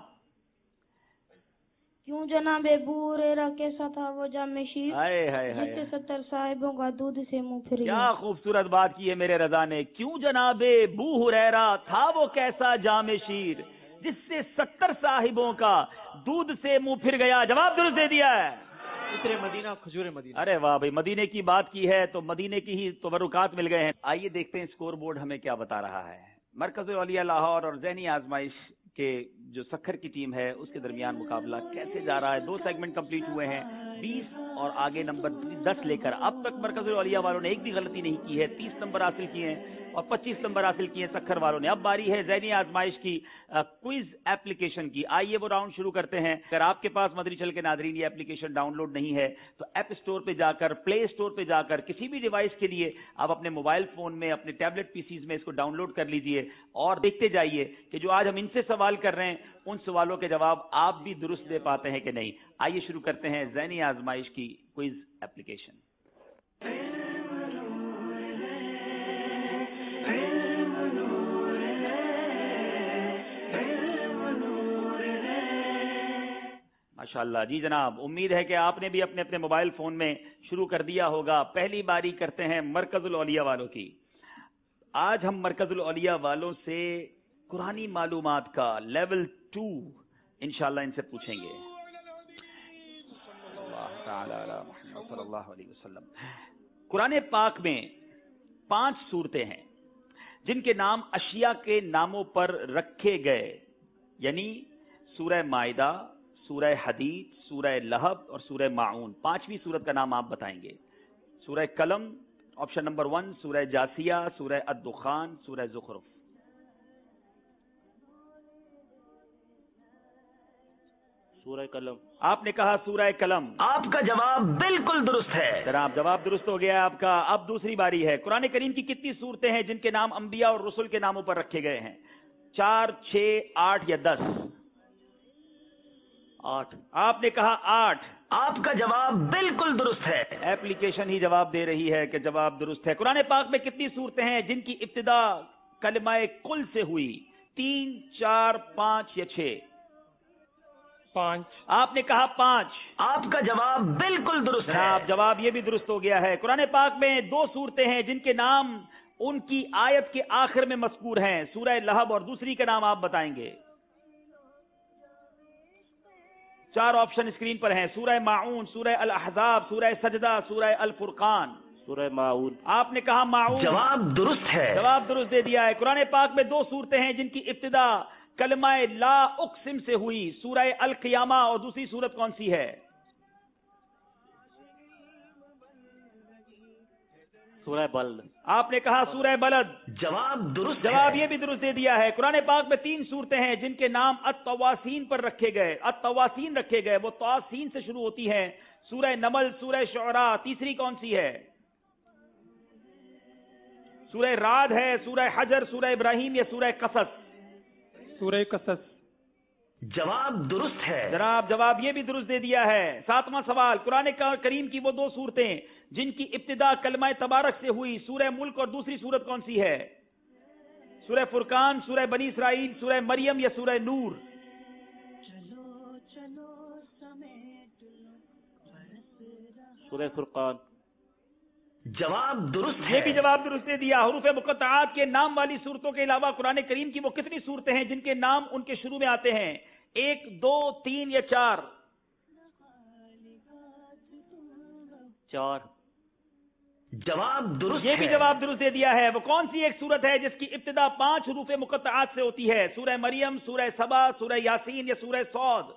کیوں جناب ابو ہریرہ کیسا تھا وہ جامع شیر، جس سے 70 صاحبوں کا دودھ سے منہ پھر گیا۔ کیا خوبصورت بات کی ہے میرے رضا نے۔ کیوں جناب ابو ہریرہ تھا وہ کیسا جامع شیر، جس سے 70 صاحبوں کا دودھ سے منہ پھر گیا۔ جواب درست دے دیا ہے۔ اترے مدینہ کھجور مدینہ۔ ارے واہ بھائی، مدینے کی بات کی ہے تو مدینے کی ہی تبرکات مل گئے ہیں۔ آئیے دیکھتے ہیں اسکور بورڈ ہمیں کیا بتا رہا ہے۔ مرکز اولیاء لاہور اور ذہنی آزمائش کہ جو سکھر کی ٹیم ہے اس کے درمیان مقابلہ کیسے جا رہا ہے. 2 سیگمنٹ کمپلیٹ ہوئے ہیں, 20 اور آگے نمبر 10 لے کر اب تک مرکز الاولیاء والوں نے ایک بھی غلطی نہیں کی ہے. 30 نمبر حاصل کیے ہیں اور 25 نمبر حاصل کیے ہیں سکھر والوں نے. اب باری ہے ذہنی آزمائش کی, کوئز ایپلیکیشن کی. آئیے وہ راؤنڈ شروع کرتے ہیں. اگر آپ کے پاس مدری چل کے ناظرین یہ ایپلیکیشن ڈاؤن لوڈ نہیں ہے تو ایپ اسٹور پہ جا کر, پلے اسٹور پہ جا کر کسی بھی ڈیوائس کے لیے آپ اپنے موبائل فون میں, اپنے ٹیبلٹ پی سیز میں اس کو ڈاؤن لوڈ کر لیجئے اور دیکھتے جائیے کہ جو آج ہم ان سے سوال کر رہے ہیں ان سوالوں کے جواب آپ بھی درست دے پاتے ہیں کہ نہیں. آئیے شروع کرتے ہیں ذہنی آزمائش کی کوئز ایپلیکیشن. ماشاءاللہ جی جناب, امید ہے کہ آپ نے بھی اپنے اپنے موبائل فون میں شروع کر دیا ہوگا. پہلی باری کرتے ہیں مرکز الاولیاء والوں کی. آج ہم مرکز الاولیاء والوں سے قرآنی معلومات کا لیول 2 انشاءاللہ ان سے پوچھیں گے. اللہ تعالی علی محمد صلی اللہ علیہ وسلم. قرآن پاک میں 5 سورتیں ہیں جن کے نام اشیاء کے ناموں پر رکھے گئے, یعنی سورہ مائدہ, سورہ حدید, سورہ لہب اور سورہ ماعون. 5ویں سورت کا نام آپ بتائیں گے. سورہ قلم آپشن نمبر 1, سورہ جاسیہ, سورہ الدخان, سورہ زخرف. سورہ قلم. آپ نے کہا سورہ قلم. آپ کا جواب بالکل درست ہے جناب, جواب درست ہو گیا آپ کا. اب دوسری باری ہے. قرآن کریم کی کتنی سورتیں ہیں جن کے نام انبیاء اور رسول کے ناموں پر رکھے گئے ہیں؟ 4, 6, 8 یا 10؟ 8. آپ نے کہا 8. آپ کا جواب بالکل درست ہے. ایپلیکیشن ہی جواب دے رہی ہے کہ جواب درست ہے. قرآن پاک میں کتنی سورتیں ہیں جن کی ابتدا کلمہ کل سے ہوئی؟ 3, 4, 5 یا 6؟ 5. آپ نے کہا 5. آپ کا جواب بالکل درست ہے. جواب یہ بھی درست ہو گیا ہے. قرآن پاک میں 2 سورتیں ہیں جن کے نام ان کی آیت کے آخر میں مذکور ہیں, سورہ لہب اور دوسری کا نام آپ بتائیں گے. 4 آپشن اسکرین پر ہیں. سورہ ماعون, سورہ الاحزاب, سورہ سجدہ, سورہ الفرقان. سورہ ماعون. آپ نے کہا ماعون. جواب درست ہے. جواب درست دے دیا ہے. قرآن پاک میں 2 سورتیں ہیں جن کی ابتدا کلمہ لا اقسم سے ہوئی, سورہ القیامہ اور دوسری سورت کون سی ہے؟ سورہ بلد. آپ نے کہا سورہ بلد. جواب درست. جواب یہ بھی درست دے دیا ہے. قرآن پاک میں 3 سورتیں ہیں جن کے نام الطواسین پر رکھے گئے, الطواسین رکھے گئے, وہ طاسین سے شروع ہوتی ہیں. سورہ نمل, سورہ شعراء. تیسری کون سی ہے؟ سورہ رعد ہے, سورہ حجر, سورہ ابراہیم یا سورہ قصص؟ سورہ قصص. جواب درست ہے جناب, جواب یہ بھی درست دے دیا ہے. 7واں سوال. قرآن کریم کی وہ 2 سورتیں جن کی ابتدا کلمہ تبارک سے ہوئی, سورہ ملک اور دوسری سورت کون سی ہے؟ سورہ فرقان, سورہ بنی اسرائیل, سورہ مریم یا سورہ نور؟ سورہ فرقان. جواب درست ہے. یہ بھی جواب درست دے دیا. حروف مقطعات کے نام والی صورتوں کے علاوہ قرآن کریم کی وہ کتنی صورتیں ہیں جن کے نام ان کے شروع میں آتے ہیں؟ 1, 2, 3 یا 4؟ 4. جواب درست. یہ بھی جواب درست دے دیا ہے. وہ کون سی ایک صورت ہے جس کی ابتدا 5 حروف مقطعات سے ہوتی ہے؟ سورہ مریم, سورہ سبا, سورہ یاسین یا سورہ صاد؟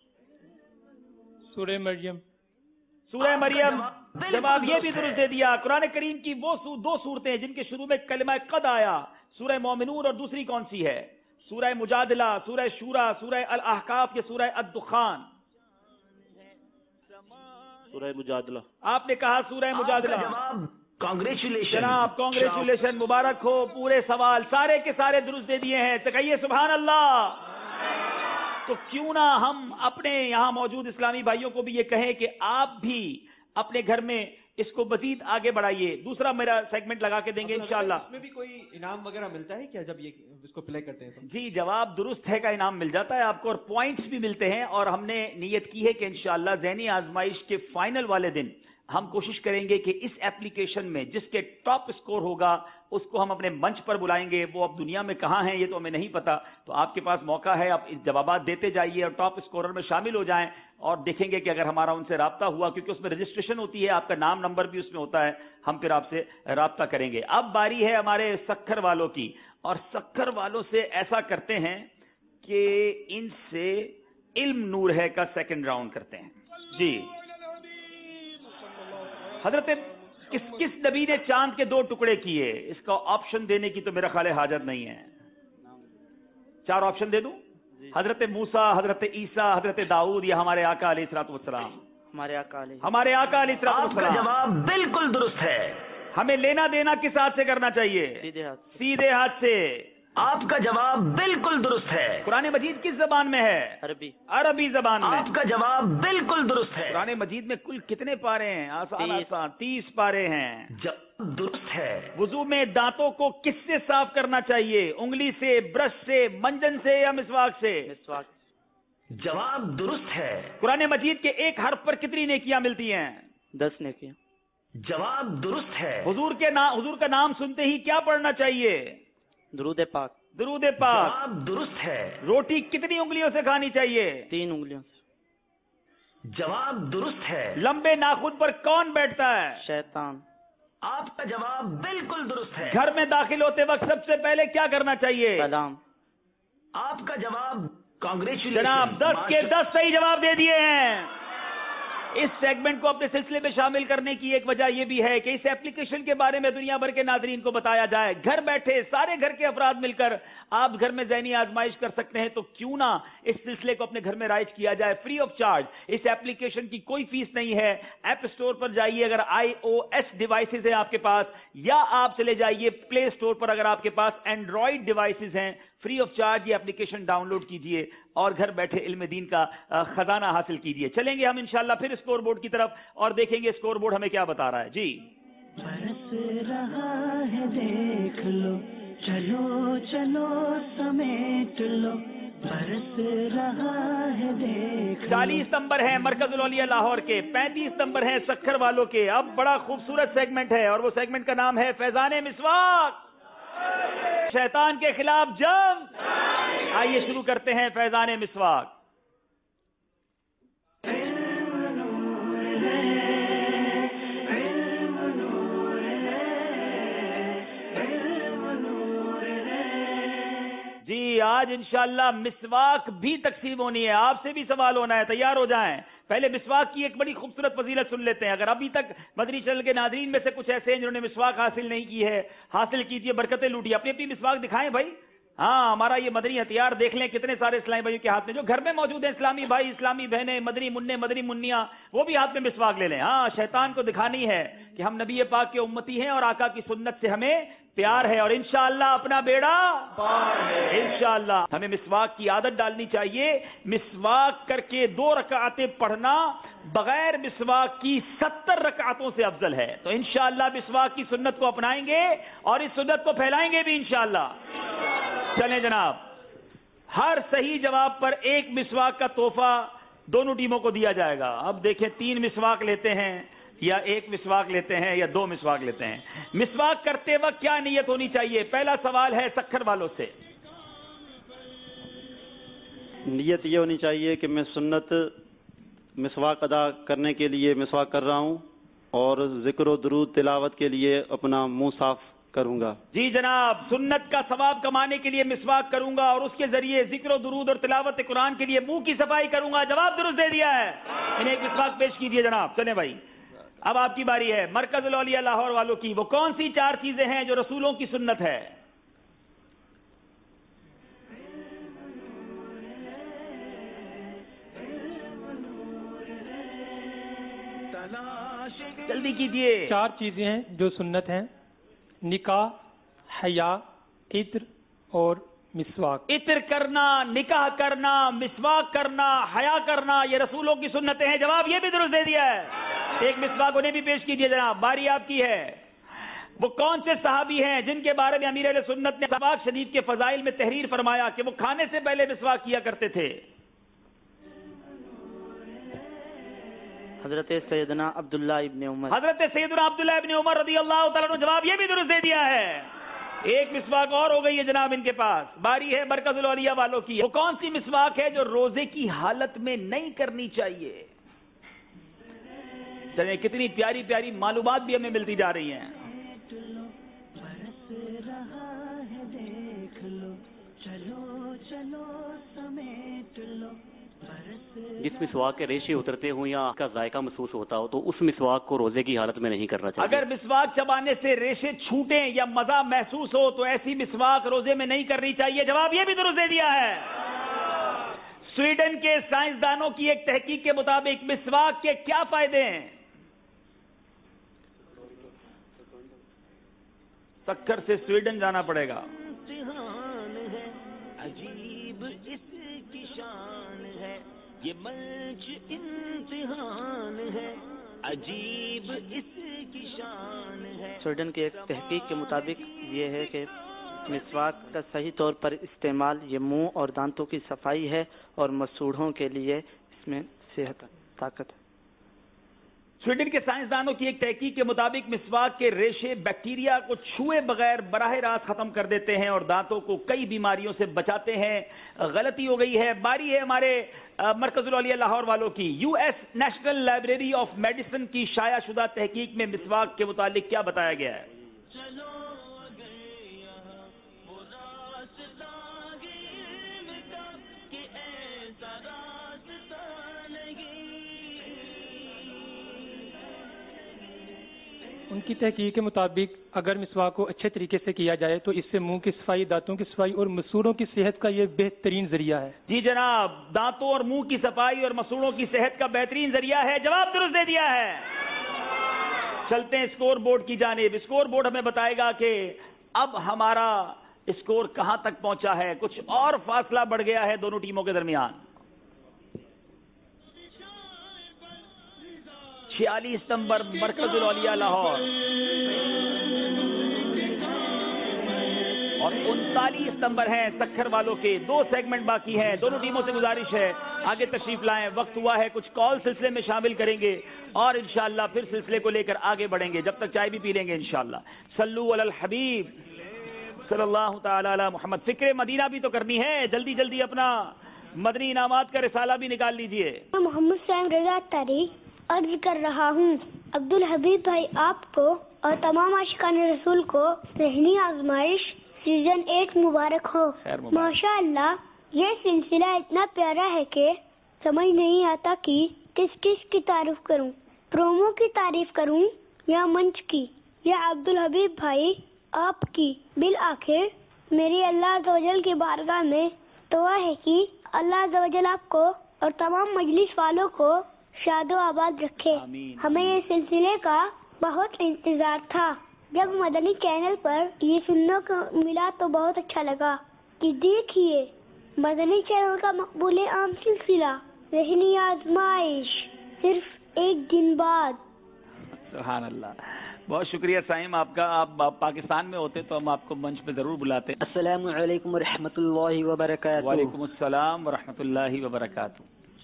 سورہ مریم. سورہ مریم. جواب یہ بھی درست دے دیا. قرآن کریم کی وہ 2 صورتیں جن کے شروع میں کلمہ قد آیا, سورہ مومنون اور دوسری کون سی ہے؟ سورہ مجادلہ, سورہ شورا, سورہ الاحقاف یا سورہ الدخان؟ سورہ مجادلہ. آپ نے کہا سورہ مجادلہ. کانگریچولیشن جناب, کانگریچولیشن, مبارک ہو. پورے سوال سارے کے سارے درست دے دیے ہیں. تو کہیے سبحان اللہ. تو کیوں نہ ہم اپنے یہاں موجود اسلامی بھائیوں کو بھی یہ کہیں کہ آپ بھی اپنے گھر میں اس کو مزید آگے بڑھائیے. دوسرا میرا سیگمنٹ لگا کے دیں گے انشاءاللہ. اس میں بھی کوئی انعام وغیرہ ملتا ہے کیا جب یہ اس کو پلے کرتے ہیں تو؟ جی, جواب درست ہے کا انعام مل جاتا ہے آپ کو, اور پوائنٹس بھی ملتے ہیں. اور ہم نے نیت کی ہے کہ انشاءاللہ ذہنی آزمائش کے فائنل والے دن ہم کوشش کریں گے کہ اس ایپلیکیشن میں جس کے ٹاپ سکور ہوگا اس کو ہم اپنے منچ پر بلائیں گے. وہ اب دنیا میں کہاں ہیں یہ تو ہمیں نہیں پتا, تو آپ کے پاس موقع ہے, آپ جوابات دیتے جائیے اور ٹاپ سکورر میں شامل ہو جائیں اور دیکھیں گے کہ اگر ہمارا ان سے رابطہ ہوا, کیونکہ اس میں رجسٹریشن ہوتی ہے, آپ کا نام نمبر بھی اس میں ہوتا ہے, ہم پھر آپ سے رابطہ کریں گے. اب باری ہے ہمارے سکھر والوں کی, اور سکھر والوں سے ایسا کرتے ہیں کہ ان سے علم نور ہے کا سیکنڈ راؤنڈ کرتے ہیں. جی حضرت کس نبی نے چاند کے 2 ٹکڑے کیے؟ اس کا آپشن دینے کی تو میرا خیال حاجت نہیں ہے. 4 آپشن دے دوں؟ حضرت موسیٰ، حضرت عیسیٰ، حضرت داؤد یا ہمارے آقا علیہ الصلوۃ والسلام؟ ہمارے آقا علیہ الصلوۃ والسلام. جواب بالکل درست ہے. ہمیں لینا دینا کس ہاتھ سے کرنا چاہیے؟ سیدھے ہاتھ سے. آپ کا جواب بالکل درست ہے. قرآن مجید کس زبان میں ہے؟ عربی زبان میں. آپ کا جواب بالکل درست ہے. قرآن مجید میں کل کتنے پارے ہیں؟ آسان 30 پارے ہیں. درست ہے. وضو میں دانتوں کو کس سے صاف کرنا چاہیے؟ انگلی سے، برش سے، منجن سے یا مسواک سے؟ جواب درست ہے. قرآن مجید کے ایک حرف پر کتنی نیکیاں ملتی ہیں؟ 10 نیکیاں. جواب درست ہے. حضور کا نام سنتے ہی کیا پڑھنا چاہیے؟ درود پاک. جواب درست ہے. روٹی کتنی انگلیوں سے کھانی چاہیے؟ 3 انگلیوں سے. جواب درست ہے. لمبے ناخن پر کون بیٹھتا ہے؟ شیطان. آپ کا جواب بالکل درست ہے. گھر میں داخل ہوتے وقت سب سے پہلے کیا کرنا چاہیے؟ سلام. آپ کا جواب کانگریچولیشن. جناب 10 کے 10 صحیح جواب دے دیے ہیں. اس سیگمنٹ کو اپنے سلسلے میں شامل کرنے کی ایک وجہ یہ بھی ہے کہ اس ایپلیکیشن کے بارے میں دنیا بھر کے ناظرین کو بتایا جائے. گھر بیٹھے سارے گھر کے افراد مل کر آپ گھر میں ذہنی آزمائش کر سکتے ہیں، تو کیوں نہ اس سلسلے کو اپنے گھر میں رائج کیا جائے فری آف چارج. اس ایپلیکیشن کی کوئی فیس نہیں ہے. ایپ اسٹور پر جائیے اگر iOS ڈیوائسز ہیں آپ کے پاس، یا آپ چلے جائیے پلے اسٹور پر اگر آپ کے پاس اینڈرائڈ ڈیوائسز ہیں. فری آف چارج یہ اپلیکیشن ڈاؤن لوڈ کیجئے اور گھر بیٹھے علم دین کا خزانہ حاصل کیجئے. چلیں گے ہم انشاءاللہ پھر اسکور بورڈ کی طرف اور دیکھیں گے اسکور بورڈ ہمیں کیا بتا رہا ہے. جی برس رہا ہے دیکھ لو، چلو چلو سمیٹ لو، برس رہا ہے دیکھ. 40 نمبر ہیں مرکز الاولیاء لاہور کے، 35 نمبر ہیں سکھر والوں کے. اب بڑا خوبصورت سیگمنٹ ہے اور وہ سیگمنٹ کا نام ہے فیضان مسواک، شیطان کے خلاف جنگ. آئیے شروع کرتے ہیں فیضان مسواک. جی آج انشاءاللہ مسواک بھی تقسیم ہونی ہے. آپ سے بھی سوال ہونا ہے، تیار ہو جائیں. پہلے مسواک کی ایک بڑی خوبصورت فضیلت سن لیتے ہیں. اگر ابھی تک مدنی چینل کے ناظرین میں سے کچھ ایسے ہیں جنہوں نے مسواک حاصل نہیں کی ہے، حاصل کیجئے، برکتیں لوٹیے. اپنی اپنی مسواک دکھائیں بھائی. ہاں ہمارا یہ مدنی ہتھیار دیکھ لیں کتنے سارے اسلامی بھائیوں کے ہاتھ میں جو گھر میں موجود ہیں. اسلامی بھائی، اسلامی بہنیں، مدنی منع، مدنی منیاں، وہ بھی ہاتھ میں مسواک لے لیں. ہاں شیطان کو دکھانی ہے کہ ہم نبی پاک کے امتی ہیں اور آقا کی سنت سے ہمیں پیار ہے اور انشاءاللہ اپنا بیڑا پار ہے. انشاءاللہ ہمیں مسواک کی عادت ڈالنی چاہیے. مسواک کر کے 2 رکعتیں پڑھنا بغیر مسواک کی 70 رکعتوں سے افضل ہے. تو انشاءاللہ مسواک کی سنت کو اپنائیں گے اور اس سنت کو پھیلائیں گے بھی انشاءاللہ. چلیں جناب، ہر صحیح جواب پر 1 مسواک کا تحفہ دونوں ٹیموں کو دیا جائے گا. اب دیکھیں 3 مسواک لیتے ہیں یا 1 مسواک لیتے ہیں یا 2 مسواک لیتے ہیں. مسواک کرتے وقت کیا نیت ہونی چاہیے؟ پہلا سوال ہے سکھر والوں سے. نیت یہ ہونی چاہیے کہ میں سنت مسواک ادا کرنے کے لیے مسواک کر رہا ہوں اور ذکر و درود تلاوت کے لیے اپنا منہ صاف کروں گا. جی جناب، سنت کا ثواب کمانے کے لیے مسواک کروں گا اور اس کے ذریعے ذکر و درود اور تلاوت قرآن کے لیے منہ کی صفائی کروں گا. جواب درست دے دیا ہے. انہیں ایک مسواک پیش کیجیے جناب. چلیں بھائی، اب آپ کی باری ہے. مرکز الاولیاء لاہور والوں کی وہ کون سی 4 چیزیں ہیں جو رسولوں کی سنت ہے؟ جلدی کیجیے. 4 چیزیں ہیں جو سنت ہیں: نکاح، حیا، عطر اور مسواک. عطر کرنا، نکاح کرنا، مسواک کرنا، حیا کرنا، یہ رسولوں کی سنتیں ہیں. جواب یہ بھی درست دے دیا ہے. ایک مسواک انہیں بھی پیش کیجیے جناب. باری آپ کی ہے. وہ کون سے صحابی ہیں جن کے بارے میں امیر اہل سنت نے مسواک شریف کے فضائل میں تحریر فرمایا کہ وہ کھانے سے پہلے مسواک کیا کرتے تھے؟ حضرت سیدنا عبداللہ ابن عمر. حضرت سیدنا عبداللہ ابن عمر رضی اللہ تعالیٰ عنہ. جواب یہ بھی درست دے دیا ہے. 1 مسواک اور ہو گئی ہے جناب ان کے پاس. باری ہے مرکز الاولیاء والوں کی. وہ کون سی مسواک ہے جو روزے کی حالت میں نہیں کرنی چاہیے؟ چلیں کتنی پیاری پیاری معلومات بھی ہمیں ملتی جا رہی ہیں. جس مسواک کے ریشے اترتے ہوں یا کا ذائقہ محسوس ہوتا ہو تو اس مسواک کو روزے کی حالت میں نہیں کرنا چاہیے. اگر مسواک چبانے سے ریشے چھوٹیں یا مزہ محسوس ہو تو ایسی مسواک روزے میں نہیں کرنی چاہیے. جواب یہ بھی درست دے دیا ہے. سویڈن کے سائنسدانوں کی ایک تحقیق کے مطابق مسواک کے کیا فائدے ہیں؟ سکر سے سویڈن جانا پڑے گا. عجیب اس کی شان ہے یہ منچ امتحان ہے عجیب اس کی شان ہے. سویڈن کی ایک تحقیق کے مطابق یہ ہے کہ مسواک کا صحیح طور پر استعمال یہ منہ اور دانتوں کی صفائی ہے اور مسوڑھوں کے لیے اس میں صحت طاقت ہے. سویڈن کے سائنسدانوں کی ایک تحقیق کے مطابق مسواک کے ریشے بیکٹیریا کو چھوئے بغیر براہ راست ختم کر دیتے ہیں اور دانتوں کو کئی بیماریوں سے بچاتے ہیں. غلطی ہو گئی ہے. باری ہے ہمارے مرکز العلیہ لاہور والوں کی. U S national library of medicine کی شائع شدہ تحقیق میں مسواک کے متعلق کیا بتایا گیا ہے؟ ان کی تحقیق کے مطابق اگر مسواک کو اچھے طریقے سے کیا جائے تو اس سے منہ کی صفائی، دانتوں کی صفائی اور مسوڑوں کی صحت کا یہ بہترین ذریعہ ہے. جی جناب، دانتوں اور منہ کی صفائی اور مسوڑوں کی صحت کا بہترین ذریعہ ہے. جواب درست دے دیا ہے. چلتے ہیں اسکور بورڈ کی جانب. اسکور بورڈ ہمیں بتائے گا کہ اب ہمارا اسکور کہاں تک پہنچا ہے. کچھ اور فاصلہ بڑھ گیا ہے دونوں ٹیموں کے درمیان. 46 نمبر مرکز العلیہ لاہور اور 39 نمبر ہیں سکھر والوں کے. 2 سیگمنٹ باقی ہیں. دونوں ٹیموں سے گزارش ہے آگے تشریف لائیں. وقت ہوا ہے کچھ کال سلسلے میں شامل کریں گے اور انشاءاللہ پھر سلسلے کو لے کر آگے بڑھیں گے. جب تک چائے بھی پی لیں گے انشاءاللہ. صلو علی الحبیب صلی اللہ تعالی علی محمد. فکر مدینہ بھی تو کرنی ہے. جلدی جلدی اپنا مدنی انعامات کا رسالہ بھی نکال لیجئے. محمد صاحب رضا تاری عرض کر رہا ہوں عبدالحبیب بھائی آپ کو اور تمام عاشقان رسول کو ذہنی آزمائش سیزن 8 مبارک ہو. ماشاء اللہ یہ سلسلہ اتنا پیارا ہے کہ سمجھ نہیں آتا کہ کس کس کی تعریف کروں. پرومو کی تعریف کروں یا منچ کی یا عبدالحبیب بھائی آپ کی. بالآخر میری اللہ عز و جل کی بارگاہ میں دعا ہے کہ اللہ عز و جل آپ کو اور تمام مجلس والوں کو شاد و آباد رکھے. ہمیں یہ سلسلے کا بہت انتظار تھا. جب مدنی چینل پر یہ سننے کو ملا تو بہت اچھا لگا کہ دیکھیے مدنی چینل کا مقبول عام سلسلہ ذہنی آزمائش صرف 1 دن بعد. سبحان اللہ. بہت شکریہ سائم آپ کا. آپ پاکستان میں ہوتے تو ہم آپ کو منچ پہ ضرور بلاتے. السلام علیکم ورحمۃ اللہ وبرکاتہ. وعلیکم السلام ورحمۃ اللہ وبرکاتہ.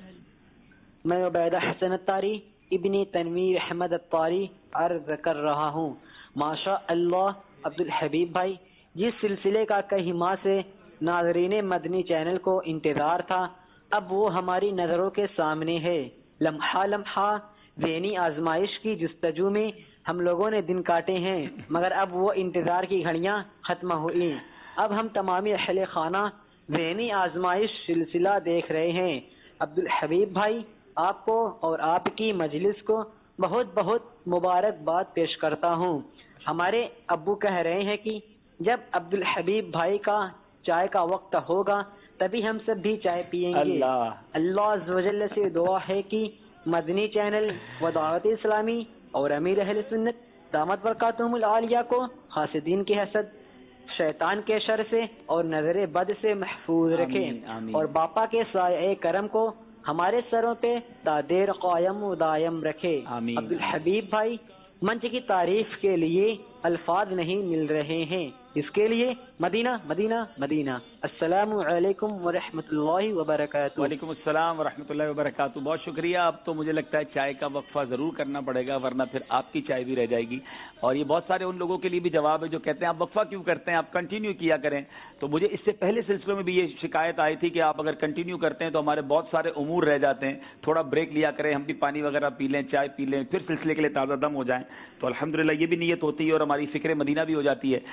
میں عبیدہ حسن الطاری ابن تنویر احمد الطاری عرض کر رہا ہوں. ماشاء اللہ عبدالحبیب بھائی جس سلسلے کا کئی ماہ سے ناظرین مدنی چینل کو انتظار تھا اب وہ ہماری نظروں کے سامنے ہے. لمحہ لمحہ ذہنی آزمائش کی جستجو میں ہم لوگوں نے دن کاٹے ہیں مگر اب وہ انتظار کی گھڑیاں ختم ہوئی. اب ہم تمامی اہل خانہ ذہنی آزمائش سلسلہ دیکھ رہے ہیں. عبدالحبیب بھائی آپ کو اور آپ کی مجلس کو بہت بہت مبارکباد پیش کرتا ہوں. ہمارے ابو کہہ رہے ہیں کہ جب عبدالحبیب بھائی کا چائے کا وقت ہوگا تبھی ہم سب بھی چائے پیئیں گے. اللہ عز و جل سے دعا ہے کہ مدنی چینل و دعوت اسلامی اور امیر اہل سنت دامت برکاتہم العالیہ کو حاسدین کی حسد، شیطان کے شر سے اور نظر بد سے محفوظ رکھے اور باپا کے سایہ کرم کو ہمارے سروں پہ تا دیر قائم و دائم رکھے. عبدالحبیب بھائی منچ کی تعریف کے لیے الفاظ نہیں مل رہے ہیں. اس کے لیے مدینہ مدینہ مدینہ. السلام علیکم ورحمۃ اللہ وبرکاتہ. وعلیکم السلام ورحمۃ اللہ وبرکاتہ. بہت شکریہ. اب تو مجھے لگتا ہے چائے کا وقفہ ضرور کرنا پڑے گا ورنہ پھر آپ کی چائے بھی رہ جائے گی. اور یہ بہت سارے ان لوگوں کے لیے بھی جواب ہے جو کہتے ہیں آپ وقفہ کیوں کرتے ہیں, آپ کنٹینیو کیا کریں. تو مجھے اس سے پہلے سلسلوں میں بھی یہ شکایت آئی تھی کہ آپ اگر کنٹینیو کرتے ہیں تو ہمارے بہت سارے امور رہ جاتے ہیں, تھوڑا بریک لیا کریں, ہم بھی پانی وغیرہ پی لیں, چائے پی لیں, پھر سلسلے کے لیے تازہ دم ہو جائیں. تو الحمدللہ یہ بھی نیت ہوتی ہے اور ہماری فکر مدینہ بھی ہو جاتی ہے. اور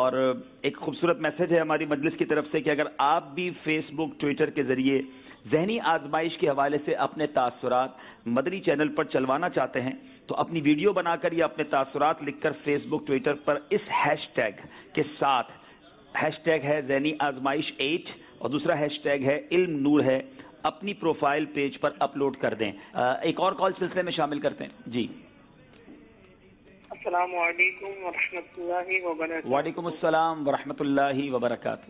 اور ایک خوبصورت میسج ہے ہماری مجلس کی طرف سے کہ اگر آپ بھی فیس بک ٹویٹر کے ذریعے ذہنی آزمائش کے حوالے سے اپنے تاثرات مدنی چینل پر چلوانا چاہتے ہیں تو اپنی ویڈیو بنا کر یا اپنے تاثرات لکھ کر فیس بک ٹویٹر پر اس ہیش ٹیگ کے ساتھ، ہیش ٹیگ ہے ذہنی آزمائش 8 اور دوسرا ہیش ٹیگ ہے علم نور ہے، اپنی پروفائل پیج پر اپلوڈ کر دیں۔ ایک اور کال سلسلے میں شامل کرتے ہیں جی۔ السلام علیکم ورحمۃ اللہ وبرکاتہ۔ وعلیکم السلام ورحمۃ اللہ وبرکاتہ۔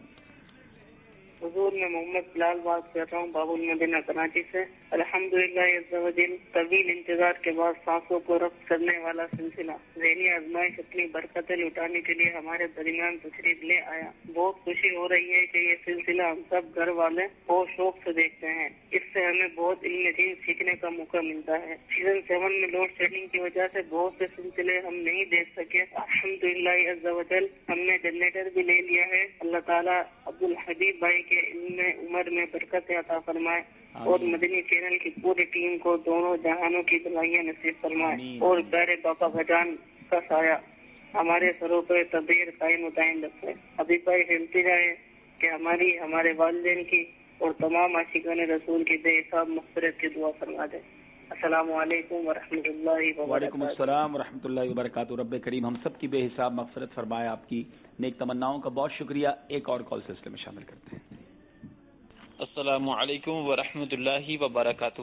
حضور میں محمد بلال بات کر رہا ہوں باب المدینہ کراچی سے۔ الحمدللہ عز و جل طویل انتظار کے بعد سانسوں کو رفع کرنے والا سلسلہ ذہنی آزمائش اپنی برکتیں لٹانے کے لیے ہمارے درمیان تشریف لے آیا۔ بہت خوشی ہو رہی ہے کہ یہ سلسلہ ہم سب گھر والے بہت شوق سے دیکھتے ہیں۔ اس سے ہمیں بہت علم دین سیکھنے کا موقع ملتا ہے۔ سیزن 7 میں لوڈ شیڈنگ کی وجہ سے بہت سے سلسلے ہم نہیں دیکھ سکے۔ الحمدللہ عز و جل ہم نے جنریٹر بھی لے لیا ہے۔ اللہ تعالیٰ عبدالحبیب بھائی کے علم میں عمر میں برکت عطا فرمائے اور مدنی چینل کی پوری ٹیم کو دونوں جہانوں کی بھلائیاں نصیب فرمائے اور پیارے بابا بجان کا سایہ ہمارے سروں پہ تدبیر قائم و دائم رکھے۔ ابھی بھائی ہلتی جائے کہ ہمارے والدین کی اور تمام عاشقان رسول کی بے حساب مغفرت کی دعا فرما دے۔ السلام علیکم ورحمۃ اللہ وبرکاتہ۔ وعلیکم السلام ورحمۃ اللہ وبرکاتہ۔ رب کریم ہم سب کی بے حساب مغفرت فرمائے۔ آپ کی نیک تمناؤں کا بہت شکریہ۔ ایک اور کال سلسلے میں شامل کرتے ہیں۔ السلام علیکم ورحمۃ اللہ وبرکاتہ۔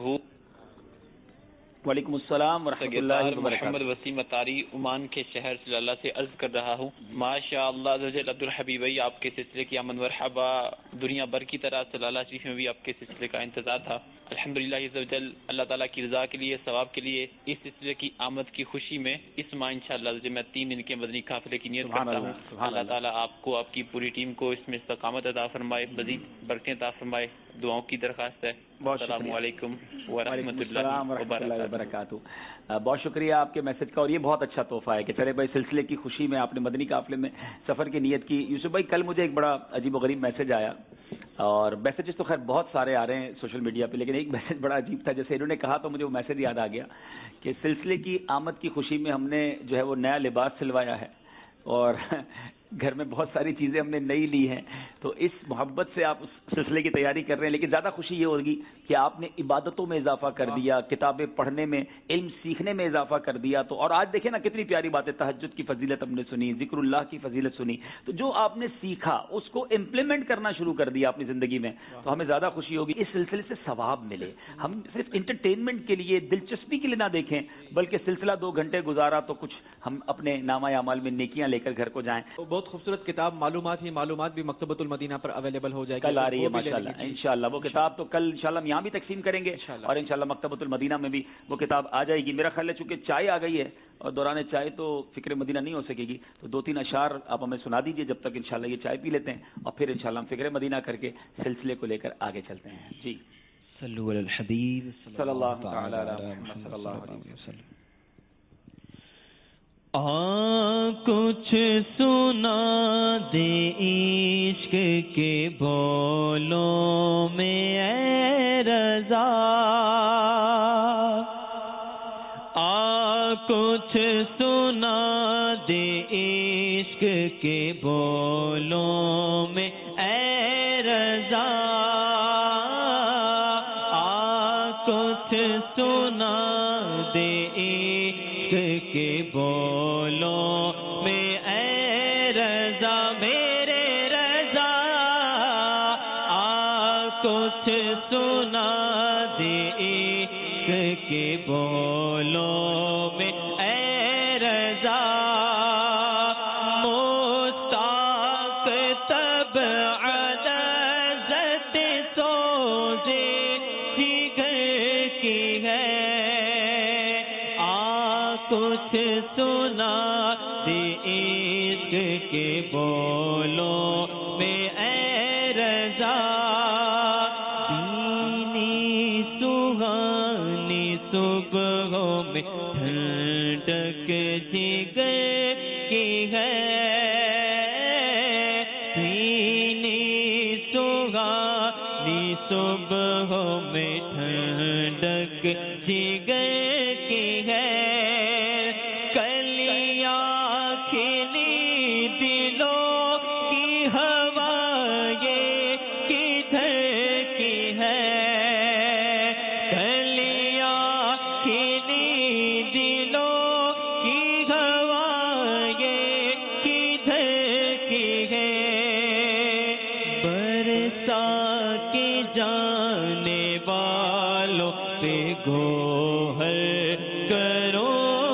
وعلیکم السلام ورحمۃ اللہ وبرکاتہ۔ محمد وسیم اطاری عمان کے شہر سے اللہ سے عرض کر رہا ہوں، ماشاء اللہ عبدالحبیب بھائی آپ کے سلسلے کی آمد مرحبا۔ دنیا بھر کی طرح صلی شریف میں بھی آپ کے سلسلے کا انتظار تھا۔ الحمدللہ عز و جل اللہ تعالیٰ کی رضا کے لیے، ثواب کے لیے اس سلسلے کی آمد کی خوشی میں اس ماہ انشاءاللہ میں 3 دن کے مدنی قافلے کی نیت کرتا ہوں۔ اللہ تعالیٰ آپ کو، آپ کی پوری ٹیم کو اس میں استقامت عطا فرمائے، مزید برکتیں عطا فرمائے، دعاؤں کی درخواست ہے۔ السلام علیکم ورحمۃ اللہ وبرکاتہ۔ بہت شکریہ آپ کے میسج کا، اور یہ بہت اچھا تحفہ ہے کہ چلے بھائی سلسلے کی خوشی میں آپ نے مدنی قافلے میں سفر کی نیت کی۔ یوسف بھائی کل مجھے ایک بڑا عجیب و غریب میسج آیا، اور میسیجز تو خیر بہت سارے آ رہے ہیں سوشل میڈیا پہ، لیکن ایک میسج بڑا عجیب تھا۔ جیسے انہوں نے کہا تو مجھے وہ میسج یاد آ گیا کہ سلسلے کی آمد کی خوشی میں ہم نے جو ہے وہ نیا لباس سلوایا ہے اور گھر میں بہت ساری چیزیں ہم نے نئی لی ہیں، تو اس محبت سے آپ اس سلسلے کی تیاری کر رہے ہیں۔ لیکن زیادہ خوشی یہ ہوگی کہ آپ نے عبادتوں میں اضافہ کر دیا، کتابیں پڑھنے میں، علم سیکھنے میں اضافہ کر دیا۔ تو اور آج دیکھیں نا کتنی پیاری بات ہے، تہجد کی فضیلت ہم نے سنی، ذکر اللہ کی فضیلت سنی، تو جو آپ نے سیکھا اس کو امپلیمنٹ کرنا شروع کر دیا اپنی زندگی میں، تو ہمیں زیادہ خوشی ہوگی اس سلسلے سے ثواب ملے۔ ہم صرف انٹرٹینمنٹ کے لیے، دلچسپی کے لیے نہ دیکھیں، بلکہ سلسلہ 2 گھنٹے گزارا تو کچھ ہم اپنے نامہ اعمال میں نیکیاں لے کر گھر کو جائیں۔ بہت خوبصورت کتاب معلومات ہی معلومات بھی مکتبۃ المدینہ پر اویلیبل ہو جائے گی، کل آ رہی ہے ماشاءاللہ انشاءاللہ وہ کتاب، تو کل انشاءاللہ ہم یہاں بھی تقسیم کریں گے اور انشاءاللہ مکتبۃ المدینہ میں بھی وہ کتاب آ جائے گی۔ میرا خیال ہے چونکہ چائے آ گئی ہے اور دوران چائے تو فکر مدینہ نہیں ہو سکے گی، تو 2-3 اشعار آپ ہمیں سنا دیجئے جب تک انشاءاللہ یہ چائے پی لیتے ہیں، اور پھر انشاءاللہ ہم فکر مدینہ کر کے سلسلے کو لے کر آگے چلتے ہیں۔ جی صلو علی الحبیب صلی اللہ تعالی علی محمد صلی اللہ علیہ وسلم۔ کچھ سنا دے عشق کے بولوں میں اے رضا، کچھ سنا دے عشق کے بولوں میں اے رضا، کچھ سنا دے عشق کے بولوں میں اے رضا، میرے رضا، کچھ سنا دے عشق کے بولوں میں اے رضا، مستاق طبع لذت سوزے جگر کی ہے، کچھ سنا دے عشق کے بولوں میں اے رضا، دینی سہانی صبحوں میں ٹھنڈک جگر کی ہے، دینی سہانی صبحوں میں ٹھنڈک جگر کی ہے، کلیاں کھلی دلوں جانے والوں پہ گوہر کرو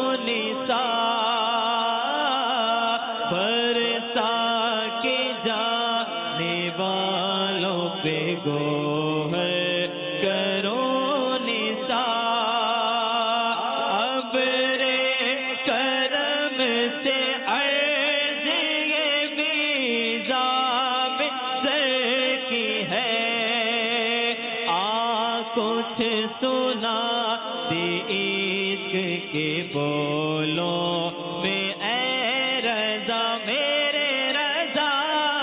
نثار، برسا کے جانے والوں پہ گوہر کرو نثار، ابر کرم سے عرض یہ بیضا بسر کی ہے، کچھ سنا دے عشق کے بولوں میں اے رضا میرے رضا،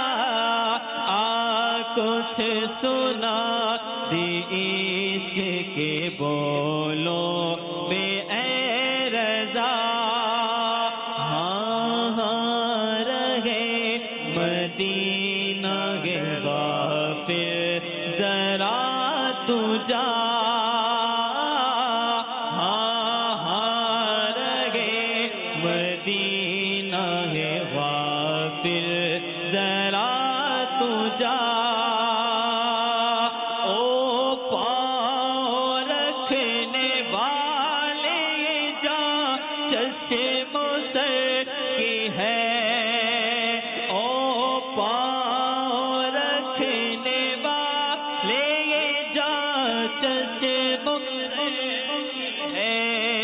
کچھ سنا دے عشق کے بولوں میں اے رضا، ہاں ہاں رہے مدینہ کے غافل ذرا تو جا، ہاں ہاں رہے مدینہ ہے غافل ذرا تو جا، او پاؤں رکھنے والے جا چشم سر کی ہے، او پاؤں رکھنے والے جا چشم سر ہے،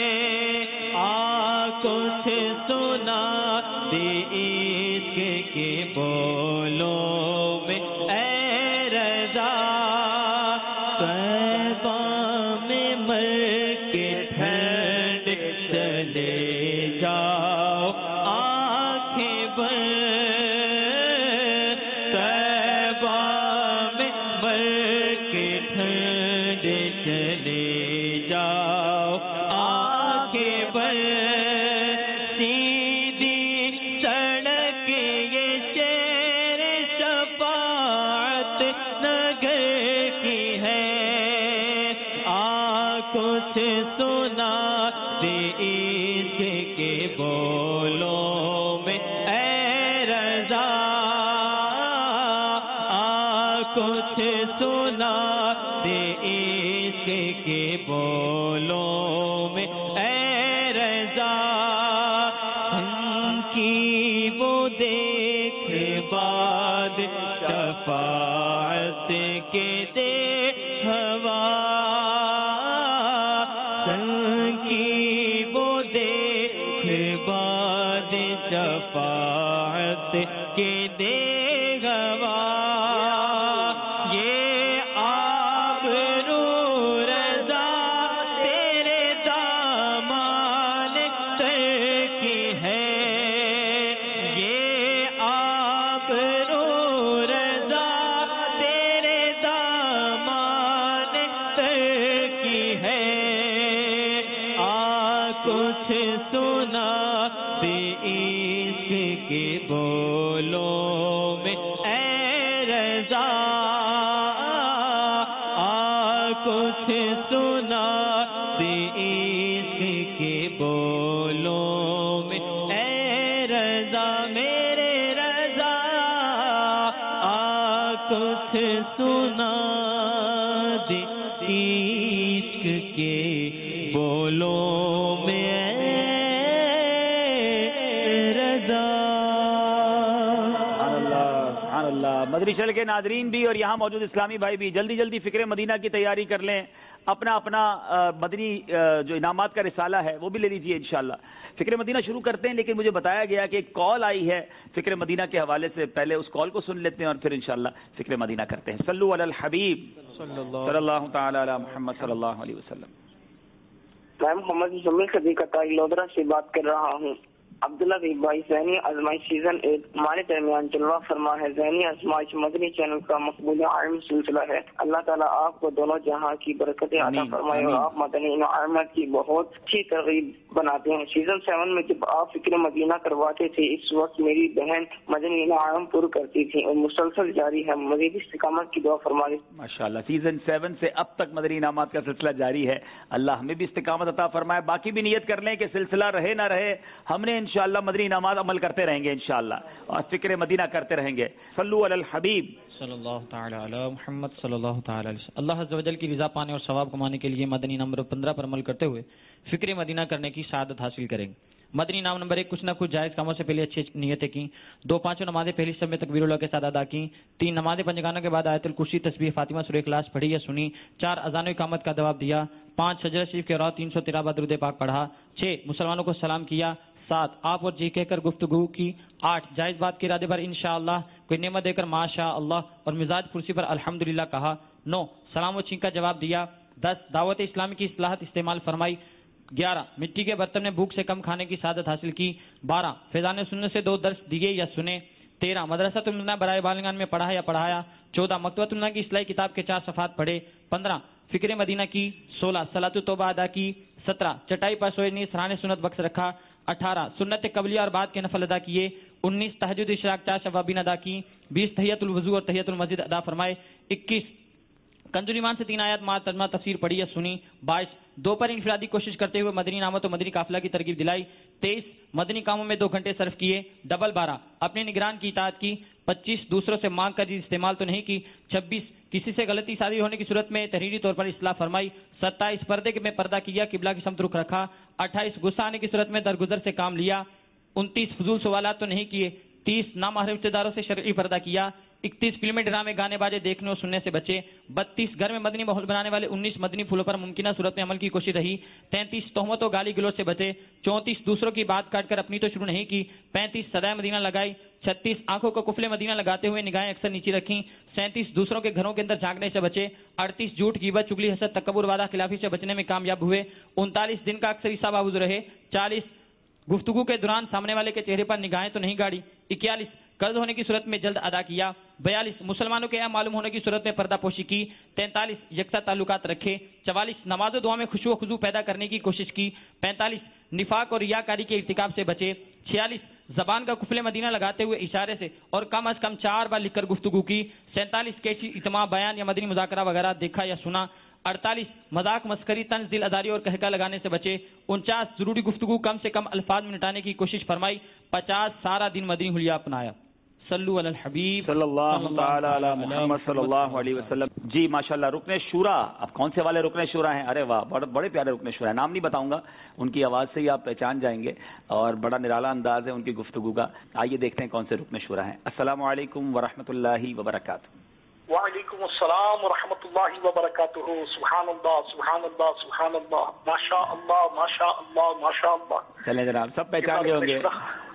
کچھ سنا دے عشق کے بولوں میں اے رضا، طیبہ میں مر کے ٹھنڈ چلے جاؤ آنکھیں بند، طیبہ میں مر کے ٹھنڈ چلے جاؤ آنکھیں بند، سیدھی سڑک یہ شہر شفاعت نگر کی ہے، کچھ سنا دے عشق کے بولوں میں اے رضا، کچھ سنا دے عشق کے بولوں میں اے رضا، کی وہ دیکھ بعد شفاعت کے دے ہوا، کی وہ دیکھ بعد شفاعت کے دے ہوا، یہ آبرو رضا تیرے دامان تر کی ہے، یہ آبرو رضا تیرے دامان تر کی ہے، کچھ سنا دے عشق کے بولوں میں اے رضا، کچھ سنا دے عشق کے بولوں میں اے رضا میرے رضا، کچھ سنا دے عشق کے بولوں میں اے رضا۔ سبحان اللہ۔ مدری چل کے ناظرین بھی اور یہاں موجود اسلامی بھائی بھی جلدی جلدی فکر مدینہ کی تیاری کر لیں، اپنا اپنا مدنی جو انعامات کا رسالہ ہے وہ بھی لے لیجیے انشاءاللہ۔ فکر مدینہ شروع کرتے ہیں، لیکن مجھے بتایا گیا کہ ایک کال آئی ہے فکر مدینہ کے حوالے سے، پہلے اس کال کو سن لیتے ہیں اور پھر انشاءاللہ فکر مدینہ کرتے ہیں۔ صلو علی الحبیب صلی اللہ تعالی علی محمد صلی اللہ علیہ وسلم۔ میں محمد مزمل صدیق عطائی لودرا سے بات کر رہا ہوں۔ عبداللہ بھائی ذہنی آزمائش سیزن 1 ہمارے درمیان جلوہ فرما ہے۔ ذہنی آزمائش مدنی چینل کا مقبول عالم سلسلہ ہے۔ اللہ تعالیٰ آپ کو دونوں جہاں کی برکتیں عطا فرمائے اور آپ مدنی انعامات کی بہت اچھی ترغیب بناتے ہیں۔ سیزن 7 میں جب آپ فکر مدینہ کرواتے تھے، اس وقت میری بہن مدنی انعام پر کرتی تھی اور مسلسل جاری ہے۔ مزید استقامت کی دعا فرمائے۔ ماشاءاللہ، سیزن 7 سے اب تک مدنی انعامات کا سلسلہ جاری ہے۔ اللہ ہمیں بھی استقامت عطا فرمائے۔ باقی بھی نیت کر لیں کہ سلسلہ رہے نہ رہے، ہم نے انشاءاللہ مدنی انعامات عمل کرتے رہیں گے انشاءاللہ، اور فکر مدینہ کرتے رہیں گے. صلو علی الحبیب صلی اللہ تعالی علی محمد صلی اللہ تعالی علیہ وسلم. اللہ عز و جل کی رضا پانے اور ثواب کمانے کے لیے مدنی نمبر 15 پر عمل کرتے ہوئے فکر مدینہ کرنے کی سعادت حاصل کریں گے. مدنی نام نمبر 1 کچھ نہ کچھ جائز کاموں سے پہلے اچھی نیتیں کی. 2 پانچوں نمازیں پہلی سب میں تکبیر اللہ کے ساتھ ادا کی. 3 نمازیں پنجگانوں کے بعد آیت الکرسی تسبیح فاطمہ سورہ اخلاص پڑھی یا سنی. 4 اذان و اقامت کا جواب دیا. 5 سجدہ شریف کے بعد 313 درود پاک پڑھا. 6 مسلمانوں کو سلام کیا. 7 آپ اور جی کہہ کر گفتگو کی. 8 جائز بات کے ارادے پر انشاءاللہ کوئی نعمت دے کر ماشاء اللہ اور مزاج پرسی پر الحمدللہ کہا. 9 سلام و چھینک کا جواب دیا. 10 دعوت اسلامی کی اصلاحات استعمال فرمائی. 11 مٹی کے برتن میں بھوک سے کم کھانے کی سعادت حاصل کی. 12 فیضان سننے سے 2 درس دیے یا سنے. 13 مدرسۃ المنہ برائے بالغان میں پڑھا یا پڑھایا. 14 مکتبۃ المنہ کی اصلاحی کتاب کے 4 صفحات پڑھے. 15 فکر مدینہ کی. 16 صلاۃ التوبہ ادا کی. 17 چٹائی پر سوئے نیز سرانے سنت بخش رکھا. 18 سنت قبلیہ اور بعد کے نفل ادا کیے. 19 تہجد اشراق 4 شوابین ادا کی. 20 تحیۃ الوضو اور تحیۃ المسجد ادا فرمائے. 21 کنزُل ایمان سے 3 آیات مع ترجمہ تفسیر پڑھی یا سنی. 22 2 پر انفرادی کوشش کرتے ہوئے مدنی نامت و مدنی قافلہ کی ترغیب دلائی. 23 مدنی کاموں میں 2 گھنٹے صرف کیے. 12 اپنے نگران کی اطاعت کی. 25 دوسروں سے مانگ کر استعمال تو نہیں کی. 26 کسی سے غلطی صادر ہونے کی صورت میں تحریری طور پر اصلاح فرمائی. 27 پردے میں پردہ کیا قبلہ کی سمت رخ رکھا. 28 غصہ آنے کی صورت میں درگزر سے کام لیا. 29 فضول سوالات تو نہیں کیے. 30 نامحرم رشتہ داروں سے شرعی پردہ کیا. 31 فلمیں ڈرامے گانے باجے دیکھنے اور سننے سے بچے. 32 گھر میں مدنی ماحول بنانے والے 19 مدنی پھولوں پر ممکنہ صورت میں عمل کی کوشش رہی. 33 تہمت و گالی گلوچ سے بچے. 34 دوسروں کی بات کاٹ کر اپنی تو شروع نہیں کی. 35 صدائے مدینہ لگائی. 36 آنکھوں کو کفل مدینہ لگاتے ہوئے نگاہیں اکثر نیچی رکھیں. 37 دوسروں کے گھروں کے اندر جھانکنے سے بچے. 38 جھوٹ غیبت چگلی حسد تکبر وعدہ خلافی سے بچنے میں کامیاب ہوئے. 39 دن کا اکثر حصہ بابود رہے. 40 گفتگو کے دوران سامنے والے کے چہرے پر نگاہیں تو نہیں گاڑی. 41 قرض ہونے کی صورت میں جلد ادا کیا. 42 مسلمانوں کے معلوم ہونے کی صورت میں پردہ پوشی کی. 43 یکساں تعلقات رکھے. 44 نماز و دعا میں خشوع و خضوع پیدا کرنے کی کوشش کی. 45 نفاق اور ریاکاری کے ارتکاب سے بچے. 46 زبان کا کفل مدینہ لگاتے ہوئے اشارے سے اور کم از کم 4 بار لکھ کر گفتگو کی. 47 کیسی اجتماع بیان یا مدنی مذاکرہ وغیرہ دیکھا یا سنا. 48 مذاق مسکری طنز دل ازاری اور کہکا لگانے سے بچے. 49 ضروری گفتگو کم سے کم الفاظ میں نٹانے کی کوشش فرمائی. 50 سارا دن مدنی حلیہ اپنایا. صلو علی الحبیب صلی اللہ تعالی علی محمد صلی اللہ علیہ وسلم. جی ماشاءاللہ رکن شورا، اب کون سے والے رکن شورا ہیں؟ ارے واہ، بڑے پیارے رکن شورا ہیں. نام نہیں بتاؤں گا، ان کی آواز سے ہی آپ پہچان جائیں گے اور بڑا نرالا انداز ہے ان کی گفتگو کا. آئیے دیکھتے ہیں کون سے رکن شورا ہیں. السلام علیکم ورحمۃ اللہ وبرکاتہ. وعلیکم السلام ورحمۃ اللہ وبرکاتہ. سبحان اللہ سبحان اللہ سبحان اللہ، ماشاء اللہ ماشاء اللہ ماشاء اللہ. چلیں جناب، سب پہچان گئے ہوں گے.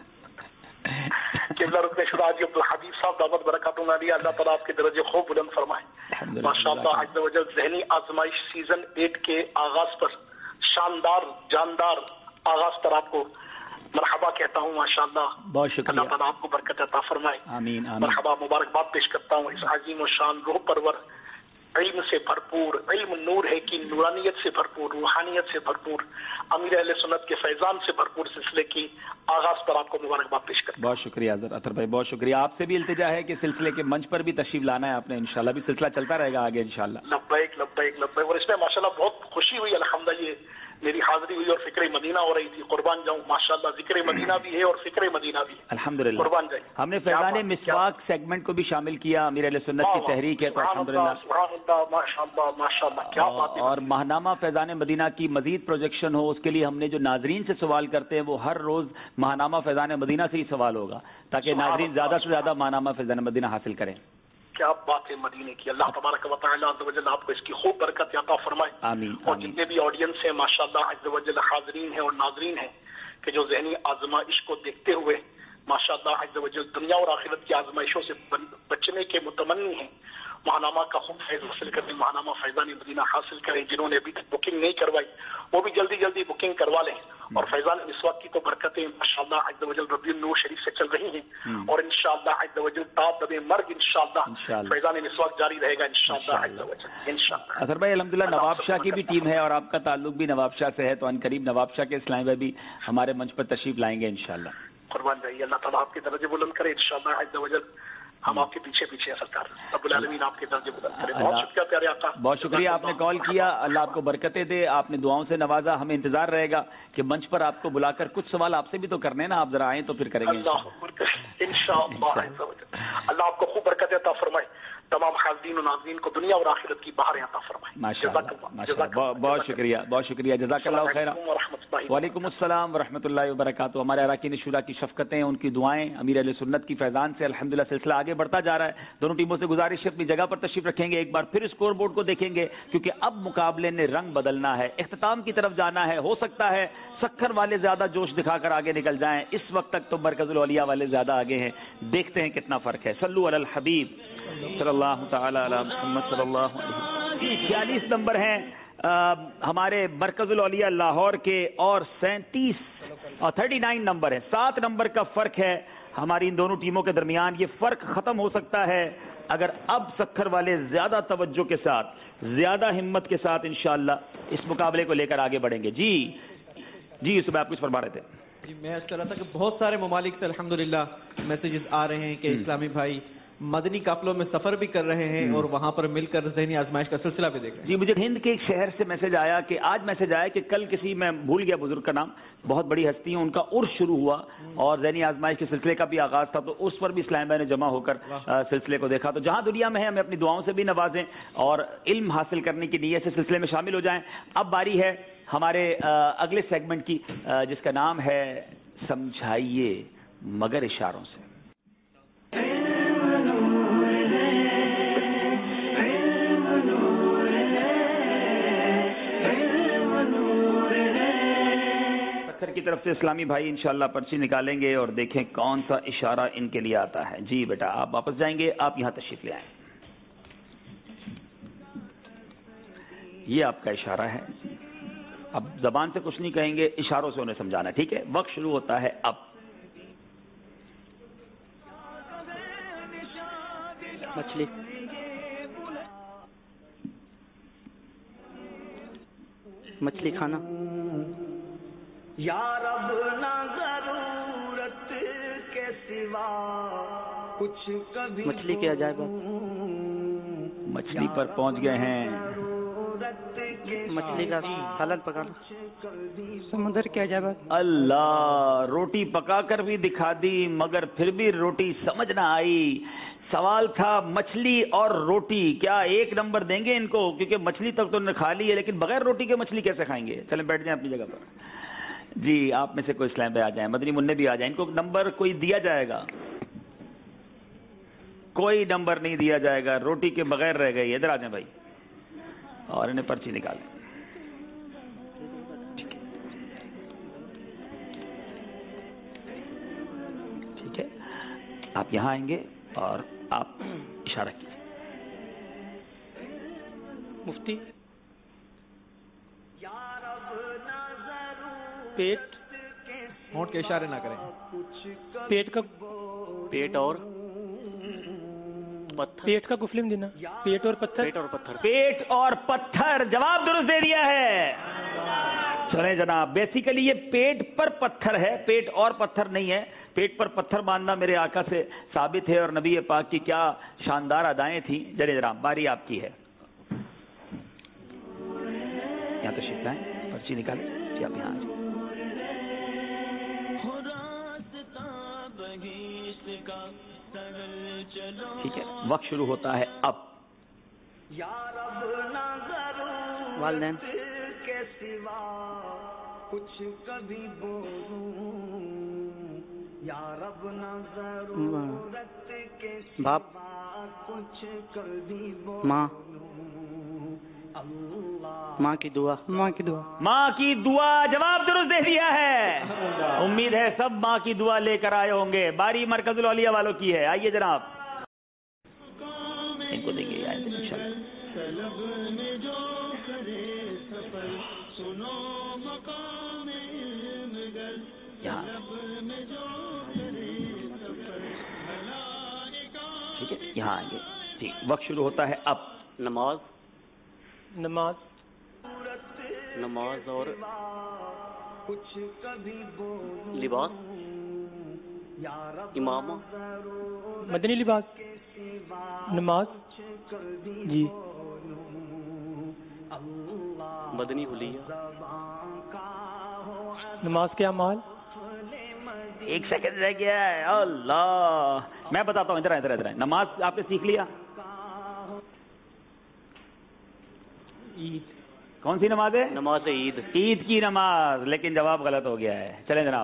قبلہ رکن شورا حاجی عبدالحبیب صاحب دعوت برکاتہ علیہ، اللہ تعالیٰ آپ کے درجے خوب بلند فرمائے. ماشاء اللہ عز و جل ذہنی آزمائش سیزن 8 کے آغاز پر شاندار جاندار آغاز پر آپ کو مرحبا کہتا ہوں. ماشاءاللہ بہت شکریہ. اللہ تعالیٰ آپ کو برکت عطا فرمائے. آمین آمین. مرحبا مبارکباد پیش کرتا ہوں اس عظیم و شان روح پرور علم سے بھرپور، علم نور ہے کہ نورانیت سے بھرپور، روحانیت سے بھرپور، امیر اہل سنت کے فیضان سے بھرپور سلسلے کی آغاز پر آپ کو مبارکباد پیش کرتا ہوں. بہت شکریہ اطہر بھائی، بہت شکریہ. آپ سے بھی التجا ہے کہ سلسلے کے منچ پر بھی تشریف لانا ہے آپ نے. انشاءاللہ بھی سلسلہ چلتا رہے گا آگے انشاءاللہ. لبیک لبیک لبیک. اور اس میں ماشاءاللہ بہت خوشی ہوئی الحمدللہ، یہ میری حاضری ہوئی اور فکر مدینہ ہو رہی تھی. قربان جاؤں، ماشاءاللہ ذکر مدینہ بھی ہے اور فکر مدینہ بھی ہے. الحمدللہ قربان جائیں. ہم نے فیضان مسواک سیگمنٹ کو بھی شامل کیا. امیر اہل سنت کی تحریک ہے تو الحمدللہ. سبحان اللہ ماشاءاللہ ماشاءاللہ، کیا بات ہے. اور ماہنامہ فیضان مدینہ کی مزید پروجیکشن ہو، اس کے لیے ہم نے جو ناظرین سے سوال کرتے ہیں وہ ہر روز ماہنامہ فیضان مدینہ سے ہی سوال ہوگا تاکہ ناظرین زیادہ سے زیادہ ماہنامہ فیضان مدینہ حاصل کریں. کیا بات ہے مدینے کی. اللہ تبارک و تعالی عز و جل آپ کو اس کی خوب برکت عطا فرمائے. آمین. اور جتنے بھی آڈینس ہیں ماشاءاللہ عز و جل حاضرین ہیں اور ناظرین ہیں کہ جو ذہنی آزمائش کو دیکھتے ہوئے ماشاءاللہ عز و جل دنیا اور آخرت کی آزمائشوں سے بچنے کے متمنی ہیں، ماہنامہ کا خوب فیض حاصل کریں، ماہنامہ فیضان مدینہ حاصل کریں. جنہوں نے ابھی تک بکنگ نہیں کروائی وہ بھی جلدی جلدی بکنگ کروا لیں. اور فیضان مسواک کی تو برکتیں ماشاءاللہ عز و جل ربیع النور شریف سے چل رہی ہیں اور انشاءاللہ عز و جل تا دم مرگ انشاءاللہ فیضان مسواک جاری رہے گا انشاءاللہ عز و جل انشاءاللہ. اظہر بھائی الحمدللہ نواب شاہ کی بھی ٹیم ہے اور آپ کا تعلق بھی نواب شاہ سے ہے تو ان قریب نواب شاہ کے اسلامی بھائی بھی ہمارے منچ پر تشریف لائیں گے انشاءاللہ. قربان جائیے. اللہ تعالیٰ آپ کے درجے بلند کرے انشاءاللہ عز و جل. ہم آپ کے پیچھے پیچھے ہیں سرکار. رب العالمین آپ کے درجے بلند کرے. بہت شکریہ پیارے آقا. بہت شکریہ, آپ نے کال کیا, اللہ آپ کو برکتیں دے, آپ نے دعاؤں سے نوازا. ہمیں انتظار رہے گا کہ منچ پر آپ کو بلا کر کچھ سوال آپ سے بھی تو کرنے نا, آپ ذرا آئیں تو پھر کریں گے انشاءاللہ. اللہ آپ کو خوب برکت عطا فرمائے, تمام حاضرین و ناظرین کو دنیا اور آخرت کی بہاریں عطا فرمائے. بہت شکریہ, بہت شکریہ, جزاک اللہ خیر. وعلیکم السلام ورحمۃ اللہ وبرکاتہ. ہمارے اراکین شورا کی شفقتیں, ان کی دعائیں, امیر اہل سنت کی فیضان سے الحمدللہ سلسلہ آگے بڑھتا جا رہا ہے. دونوں ٹیموں سے گزارش ہے اپنی جگہ پر تشریف رکھیں گے, ایک بار پھر اسکور بورڈ کو دیکھیں گے کیونکہ اب مقابلے نے رنگ بدلنا ہے, اختتام کی طرف جانا ہے. ہو سکتا ہے سکھر والے زیادہ جوش دکھا کر آگے نکل جائیں, اس وقت تک تو مرکز الاولیاء والے زیادہ آگے ہیں. دیکھتے ہیں کتنا فرق ہے. صلو علی الحبیب صلی اللہ تعالی علی محمد صلی اللہ علیہ وسلم. 46 نمبر ہیں ہمارے مرکز الاولیاء لاہور کے, اور 39 نمبر ہے. 7 نمبر کا فرق ہے ہماری ان دونوں ٹیموں کے درمیان. یہ فرق ختم ہو سکتا ہے اگر اب سکھر والے زیادہ توجہ کے ساتھ, زیادہ ہمت کے ساتھ انشاءاللہ اس مقابلے کو لے کر آگے بڑھیں گے. جی صبح آپ کچھ فرما رہے تھے. جی میں اس طرح تھا کہ بہت سارے ممالک سے الحمدللہ میسیجز آ رہے ہیں کہ اسلامی بھائی مدنی قافلوں میں سفر بھی کر رہے ہیں اور وہاں پر مل کر ذہنی آزمائش کا سلسلہ بھی دیکھ رہے ہیں. جی مجھے ہند کے ایک شہر سے میسج آیا کہ آج میسج آیا کہ کل کسی, میں بھول گیا بزرگ کا نام, بہت بڑی ہستی ہیں, ان کا عرس شروع ہوا اور ذہنی آزمائش کے سلسلے کا بھی آغاز تھا, تو اس پر بھی اسلام بھائی نے جمع ہو کر سلسلے کو دیکھا. تو جہاں دنیا میں ہے ہمیں اپنی دعاؤں سے بھی نوازیں اور علم حاصل کرنے کی نیت سے سلسلے میں شامل ہو جائیں. اب باری ہے ہمارے اگلے سیگمنٹ کی جس کا نام ہے سمجھائیے مگر اشاروں سے. کی طرف سے اسلامی بھائی انشاءاللہ پرچی نکالیں گے اور دیکھیں کون سا اشارہ ان کے لیے آتا ہے. جی بیٹا آپ واپس جائیں گے, آپ یہاں تشریف لے آئیں. یہ آپ کا اشارہ ہے. اب زبان سے کچھ نہیں کہیں گے, اشاروں سے انہیں سمجھانا, ٹھیک ہے؟ وقت شروع ہوتا ہے اب. مچھلی, مچھلی کھانا, یا رب نہ ضرورت کے سوا کچھ کبھی. مچھلی کے عجائب, مچھلی پر پہنچ گئے ہیں. مچھلی کا سالن پکانا, سمندر کے عجائب. اللہ, روٹی پکا کر بھی دکھا دی مگر پھر بھی روٹی سمجھ نہ آئی. سوال تھا مچھلی اور روٹی, کیا 1 نمبر دیں گے ان کو؟ کیونکہ مچھلی تک تو انہوں نے کھا لی ہے, لیکن بغیر روٹی کے مچھلی کیسے کھائیں گے؟ چلیں بیٹھ جائیں اپنی جگہ پر. جی آپ میں سے کوئی اسلام پہ آ جائیں, مدنی منع بھی آ جائیں. ان کو نمبر کوئی دیا جائے گا؟ کوئی نمبر نہیں دیا جائے گا, روٹی کے بغیر رہ گئی. ادھر آ جائیں بھائی اور انہیں پرچی نکالیں. ٹھیک ہے, آپ یہاں آئیں گے اور آپ اشارہ کیجیے. مفتی, پیٹ, ہونٹ کے اشارے نہ کریں. پیٹ کا, پیٹ اور پتھر, پیٹ کا گفلم دینا. پیٹ اور پتھر, پیٹ اور پتھر, پیٹ اور پتھر. جواب درست دے دیا ہے. چلیں جناب, بیسیکلی یہ پیٹ پر پتھر ہے, پیٹ اور پتھر نہیں ہے. پیٹ پر پتھر باندھنا میرے آقا سے ثابت ہے اور نبی پاک کی کیا شاندار ادائیں تھیں. جناب جناب باری آپ کی ہے. یہاں تشریف لائیں, پرچی نکالیں. جی آپ یہاں آ جائیں. ٹھیک ہے, وقت شروع ہوتا ہے اب. والدین, کے سوا کچھ کبھی بولوں, یا رب نہ ضرورت کے باپ, کچھ کبھی بولوں. ماں, ماں کی دعا, ماں کی دعا, ماں کی دعا. جواب درست دے دیا ہے. امید ہے سب ماں کی دعا لے کر آئے ہوں گے. باری مرکز الاولیاء والوں کی ہے. آئیے جناب, ان کو دیں گے انشاءاللہ. یہاں ٹھیک ہے, یہاں آئیں گے. ٹھیک, وقت شروع ہوتا ہے اب. نماز, نماز, نماز اور کچھ کبھی بولوں, لباس, امامہ مدنی لباس نماز جی مدنی حلیہ نماز کے اعمال ایک سیکنڈ رہ گیا ہے اللہ میں بتاتا ہوں ادھر نماز آپ نے سیکھ لیا عید کون سی نماز ہے نماز عید عید کی نماز لیکن جواب غلط ہو گیا ہے چلیں جناب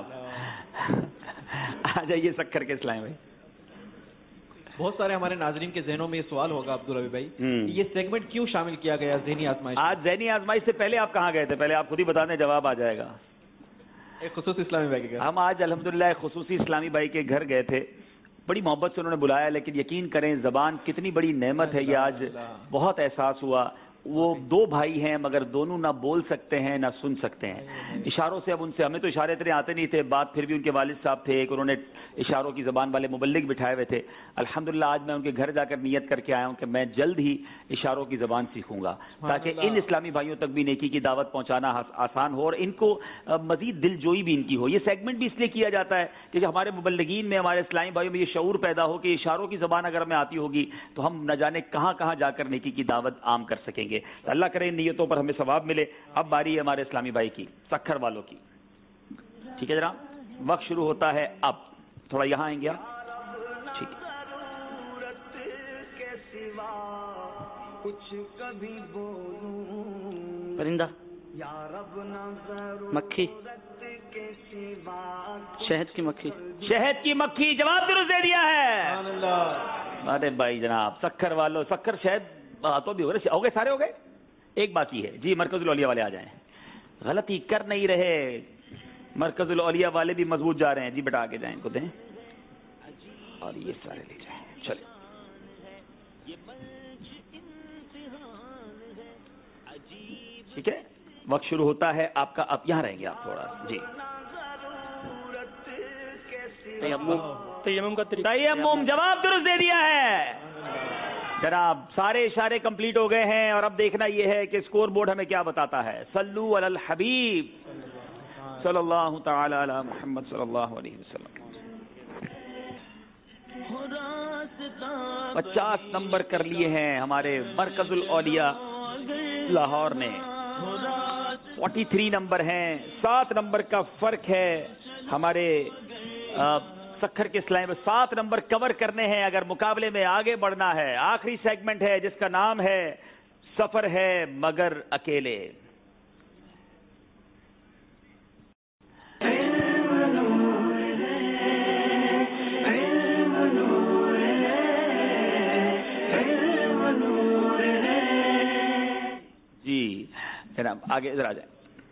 آ جائیے سکھر کے اسلام بھائی بہت سارے ہمارے ناظرین کے ذہنوں میں یہ سوال ہوگا عبدالربی بھائی یہ سیگمنٹ کیوں شامل کیا گیا ذہنی آزمائش آج ذہنی آزمائش سے پہلے آپ کہاں گئے تھے پہلے آپ خود ہی بتا دیں جواب آ جائے گا ایک خصوصی اسلامی بھائی کے گھر ہم آج الحمدللہ ایک خصوصی اسلامی بھائی کے گھر گئے تھے بڑی محبت سے انہوں نے بلایا لیکن یقین کریں زبان کتنی بڑی نعمت ہے یہ آج بہت احساس ہوا وہ دو بھائی ہیں مگر دونوں نہ بول سکتے ہیں نہ سن سکتے ہیں اشاروں سے اب ان سے ہمیں تو اشارے اتنے آتے نہیں تھے بات پھر بھی ان کے والد صاحب تھے ایک انہوں نے اشاروں کی زبان والے مبلغ بٹھائے ہوئے تھے الحمدللہ آج میں ان کے گھر جا کر نیت کر کے آیا ہوں کہ میں جلد ہی اشاروں کی زبان سیکھوں گا تاکہ ان اسلامی بھائیوں تک بھی نیکی کی دعوت پہنچانا آسان ہو اور ان کو مزید دل جوئی بھی ان کی ہو یہ سیگمنٹ بھی اس لیے کیا جاتا ہے کہ ہمارے مبلغین میں ہمارے اسلامی بھائیوں میں یہ شعور پیدا ہو کہ اشاروں کی زبان اگر ہمیں آتی ہوگی تو ہم نہ جانے کہاں کہاں جا کر نیکی کی دعوت عام کر سکیں گے اللہ کرے نیتوں پر ہمیں ثواب ملے اب باری ہے ہمارے اسلامی بھائی کی سکھر والوں کی ٹھیک ہے جناب وقت شروع ہوتا ہے اب تھوڑا یہاں آئیں گے آپ ٹھیک ہے پرندہ مکھی شہد کی مکھی جواب درست دے دیا ہے ارے بھائی جناب سکھر والوں سکھر شہد تو بھی ہو گئے سارے ہو گئے ایک باقی ہے جی مرکز الاولیاء والے آ جائیں غلطی کر نہیں رہے مرکز الاولیاء والے بھی مضبوط جا رہے ہیں جی بٹا کے جائیں ان کو دیں اور یہ سارے لے جائیں چلے ٹھیک ہے وقت شروع ہوتا ہے آپ کا اب یہاں رہیں گے آپ تھوڑا جی تیمم جواب درست دے دیا ہے جناب سارے اشارے کمپلیٹ ہو گئے ہیں اور اب دیکھنا یہ ہے کہ اسکور بورڈ ہمیں کیا بتاتا ہے صلو علی الحبیب صلی اللہ تعالی علی محمد صلی اللہ علیہ وسلم 50 نمبر کر لیے ہیں ہمارے مرکز الاولیاء لاہور نے 43 نمبر ہیں 7 نمبر کا فرق ہے ہمارے سکھر کے اسلام میں 7 نمبر کور کرنے ہیں اگر مقابلے میں آگے بڑھنا ہے آخری سیگمنٹ ہے جس کا نام ہے سفر ہے مگر اکیلے جی جناب آگے ادھر آ جائیں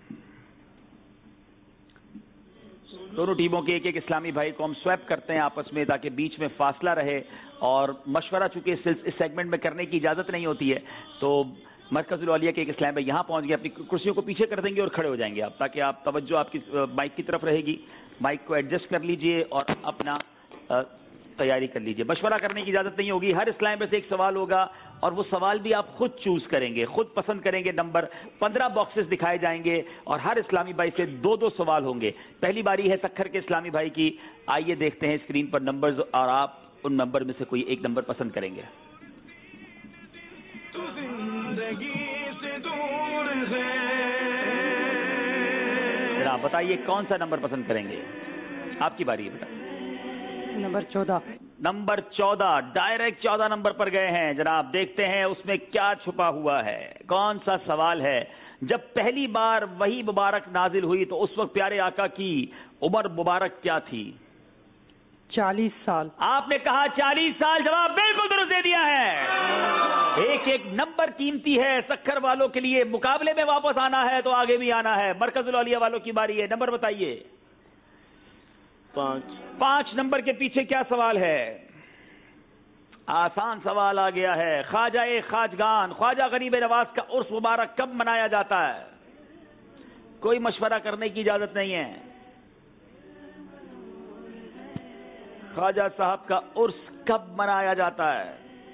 دونوں ٹیموں کے ایک ایک اسلامی بھائی کو ہم سویپ کرتے ہیں آپس میں تاکہ بیچ میں فاصلہ رہے اور مشورہ چونکہ اس سیگمنٹ میں کرنے کی اجازت نہیں ہوتی ہے تو مرکز الاولیاء کے ایک اسلام بھائی یہاں پہنچ گئے اپنی کرسیوں کو پیچھے کر دیں گے اور کھڑے ہو جائیں گے آپ تاکہ آپ توجہ آپ کی مائک کی طرف رہے گی مائک کو ایڈجسٹ کر لیجئے اور اپنا تیاری کر لیجئے مشورہ کرنے کی اجازت نہیں ہوگی ہر اسلام میں سے ایک سوال ہوگا اور وہ سوال بھی آپ خود چوز کریں گے خود پسند کریں گے نمبر 15 باکسز دکھائے جائیں گے اور ہر اسلامی بھائی سے 2 سوال ہوں گے پہلی باری ہے سکھر کے اسلامی بھائی کی آئیے دیکھتے ہیں اسکرین پر نمبرز اور آپ ان نمبر میں سے کوئی ایک نمبر پسند کریں گے ذرا بتائیے کون سا نمبر پسند کریں گے آپ کی باری ہے بتائیے نمبر 14 ڈائریکٹ 14 نمبر پر گئے ہیں جناب دیکھتے ہیں اس میں کیا چھپا ہوا ہے کون سا سوال ہے جب پہلی بار وحی مبارک نازل ہوئی تو اس وقت پیارے آقا کی عمر مبارک کیا تھی 40 سال آپ نے کہا 40 سال جواب بالکل درست دے دیا ہے ایک ایک نمبر قیمتی ہے سکھر والوں کے لیے مقابلے میں واپس آنا ہے تو آگے بھی آنا ہے مرکز الاولیاء والوں کی باری ہے نمبر بتائیے 5 نمبر کے پیچھے کیا سوال ہے آسان سوال آ گیا ہے خواجہ خواجگان خواجہ غریب نواز کا عرس مبارک کب منایا جاتا ہے کوئی مشورہ کرنے کی اجازت نہیں ہے خواجہ صاحب کا عرس کب منایا جاتا ہے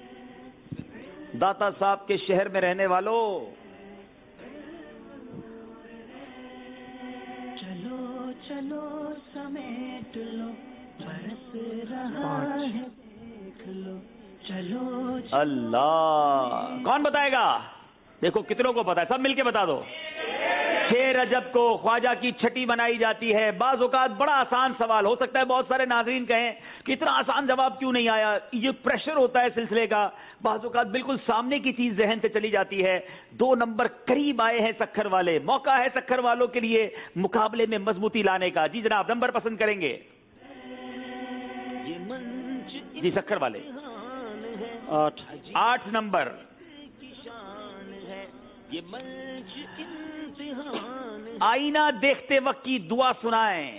داتا صاحب کے شہر میں رہنے والوں چلو چلو سمیٹ لو اللہ کون بتائے گا؟ دیکھو کتنوں کو پتا ہے، سب مل کے بتا دو. 6 رجب کو خواجہ کی چھٹی منائی جاتی ہے. بعض اوقات بڑا آسان سوال ہو سکتا ہے، بہت سارے ناظرین کہیں کہ اتنا آسان جواب کیوں نہیں آیا. یہ پریشر ہوتا ہے سلسلے کا، بعض اوقات بالکل سامنے کی چیز ذہن سے چلی جاتی ہے. 2 نمبر قریب آئے ہیں سکھر والے، موقع ہے سکھر والوں کے لیے مقابلے میں مضبوطی لانے کا. جی جناب نمبر پسند کریں گے؟ جی سکھر والے 8 نمبر. آئینہ دیکھتے وقت کی دعا سنائیں.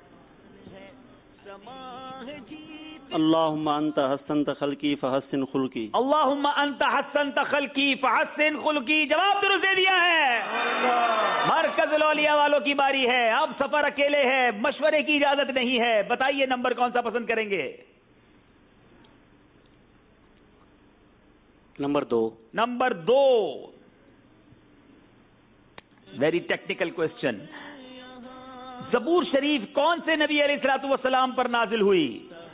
اللہم انت حسنت خلقی فحسن خلقی. اللہم انت حسنت خلقی فحسن خلقی. جواب درست دے دیا ہے. مرکز الاولیاء والوں کی باری ہے. اب سفر اکیلے ہے، مشورے کی اجازت نہیں ہے. بتائیے نمبر کون سا پسند کریں گے؟ Number 2. Number 2. Very technical question. زبور شریف کون سے نبی علیہ الصلوۃ والسلام پر نازل ہوئی؟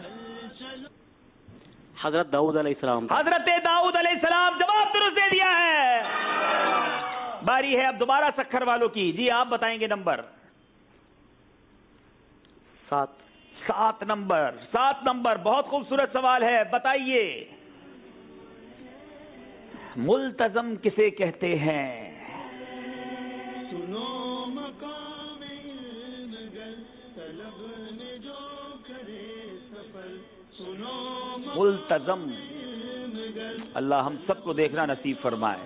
حضرت داؤد علیہ السلام. حضرت داؤد علیہ السلام. جواب درست دے دیا ہے. باری ہے اب دوبارہ سکھر والوں کی. جی آپ بتائیں گے نمبر؟ 7 نمبر. 7 نمبر بہت خوبصورت سوال ہے، بتائیے ملتزم کسے کہتے ہیں؟ ملتزم. اللہ ہم سب کو دیکھنا نصیب فرمائے.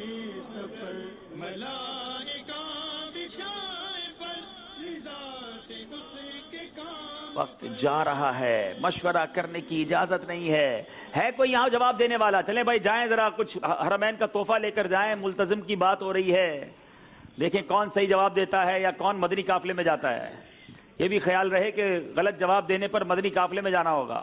وقت جا رہا ہے، مشورہ کرنے کی اجازت نہیں ہے کوئی یہاں جواب دینے والا؟ چلیں بھائی جائیں، ذرا کچھ حرمین کا تحفہ لے کر جائیں. ملتزم کی بات ہو رہی ہے، دیکھیں کون صحیح جواب دیتا ہے یا کون مدنی قافلے میں جاتا ہے. یہ بھی خیال رہے کہ غلط جواب دینے پر مدنی قافلے میں جانا ہوگا.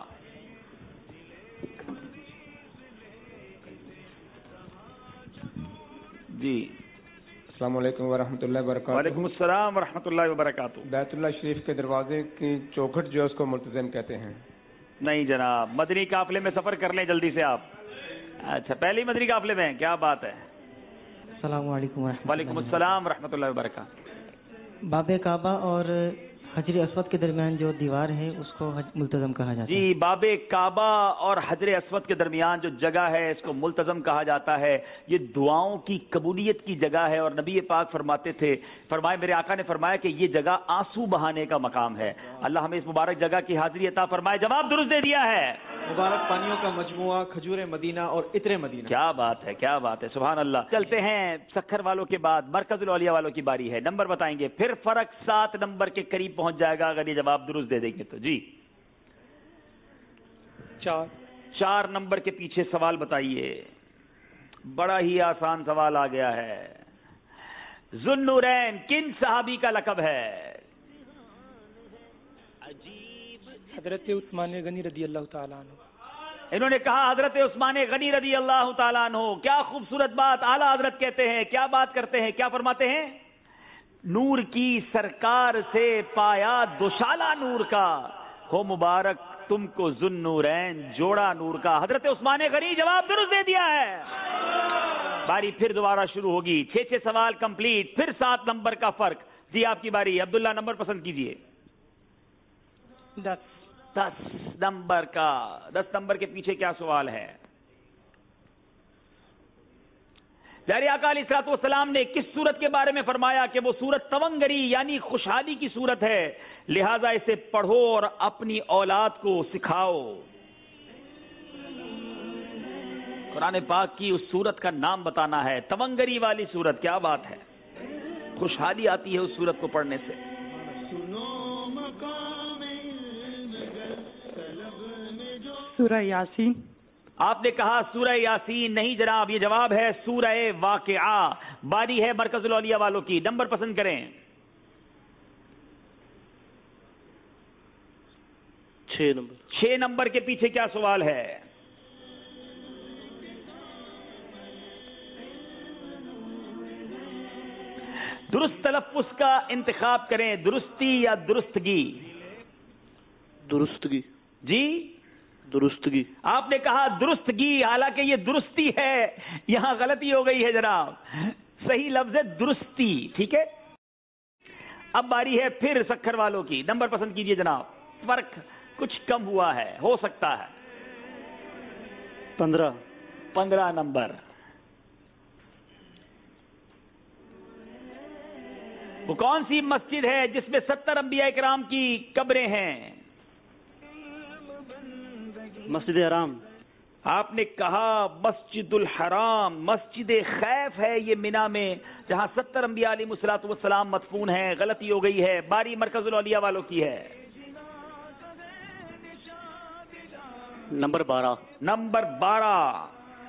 جی السلام علیکم ورحمۃ اللہ وبرکاتہ. وعلیکم السلام ورحمۃ اللہ وبرکاتہ. بیت اللہ شریف کے دروازے کی چوکھٹ جو ہے اس کو ملتزم کہتے ہیں. نہیں جناب، مدنی قافلے میں سفر کر لیں جلدی سے آپ. اچھا پہلے مدنی قافلے میں ہیں، کیا بات ہے. السلام علیکم ورحمۃ اللہ. وعلیکم السلام ورحمۃ اللہ وبرکاتہ. باب کعبہ اور حجر اسود کے درمیان جو دیوار ہے اس کو ملتزم کہا جاتا ہے. جی باب کعبہ اور حجر اسود کے درمیان جو جگہ ہے اس کو ملتزم کہا جاتا ہے. یہ دعاؤں کی قبولیت کی جگہ ہے اور نبی پاک فرماتے تھے، فرمائے میرے آقا نے فرمایا کہ یہ جگہ آنسو بہانے کا مقام ہے. اللہ ہمیں اس مبارک جگہ کی حاضری عطا فرمائے. جواب درست دے دیا ہے. مبارک پانیوں کا مجموعہ، کھجور مدینہ اور عطر مدینہ. کیا بات ہے، کیا بات ہے، سبحان اللہ. چلتے ہیں سکھر والوں کے بعد مرکز الاولیاء والوں کی باری ہے. نمبر بتائیں گے، پھر فرق 7 نمبر کے قریب پہنچ جائے گا اگر یہ جواب درست دے دیں گے تو. جی 4 نمبر کے پیچھے سوال بتائیے. بڑا ہی آسان سوال آ گیا ہے. ذوالنورین کن صحابی کا لقب ہے؟ حضرت عثمان غنی رضی اللہ تعالیٰ عنہ. انہوں نے کہا حضرت عثمان غنی رضی اللہ تعالیٰ عنہ. کیا خوبصورت بات اعلیٰ حضرت کہتے ہیں، کیا بات کرتے ہیں، کیا فرماتے ہیں؟ نور کی سرکار سے پایا دوشالہ نور کا، ہو مبارک تم کو ذوالنورین جوڑا نور کا. حضرت عثمان غنی. جواب درست دے دیا ہے. باری پھر دوبارہ شروع ہوگی. 6 سوال کمپلیٹ، پھر 7 نمبر کا فرق. جی آپ کی باری. عبداللہ نمبر پسند کیجئے. 10 نمبر کا. 10 نمبر کے پیچھے کیا سوال ہے؟ پیارے آقا علیہ الصلوۃ والسلام نے کس صورت کے بارے میں فرمایا کہ وہ صورت تونگری یعنی خوشحالی کی صورت ہے، لہذا اسے پڑھو اور اپنی اولاد کو سکھاؤ. قرآن پاک کی اس صورت کا نام بتانا ہے. تونگری والی صورت. کیا بات ہے، خوشحالی آتی ہے اس صورت کو پڑھنے سے. سورہ یاسین. آپ نے کہا سورہ یاسین. نہیں جناب، یہ جواب ہے سورہ واقعہ. باری ہے مرکز الاولیاء والوں کی. نمبر پسند کریں. 6 نمبر. 6 نمبر کے پیچھے کیا سوال ہے؟ درست تلفظ کا انتخاب کریں، درستی یا درستگی. درستگی. جی درستگی. آپ نے کہا درستگی، حالانکہ یہ درستی ہے، یہاں غلطی ہو گئی ہے جناب. صحیح لفظ ہے درستی. ٹھیک ہے، اب باری ہے پھر سکھر والوں کی. نمبر پسند کیجئے جناب. فرق کچھ کم ہوا ہے، ہو سکتا ہے. 15 نمبر. وہ کون سی مسجد ہے جس میں 70 انبیاء کرام کی قبریں ہیں؟ مسجد حرام. آپ نے کہا مسجد الحرام. مسجد خیف ہے یہ منا میں، جہاں 70 انبیاء علیہ الصلوۃ والسلام مدفون ہیں. غلطی ہو گئی ہے. باری مرکز الاولیاء والوں کی ہے. نمبر 12.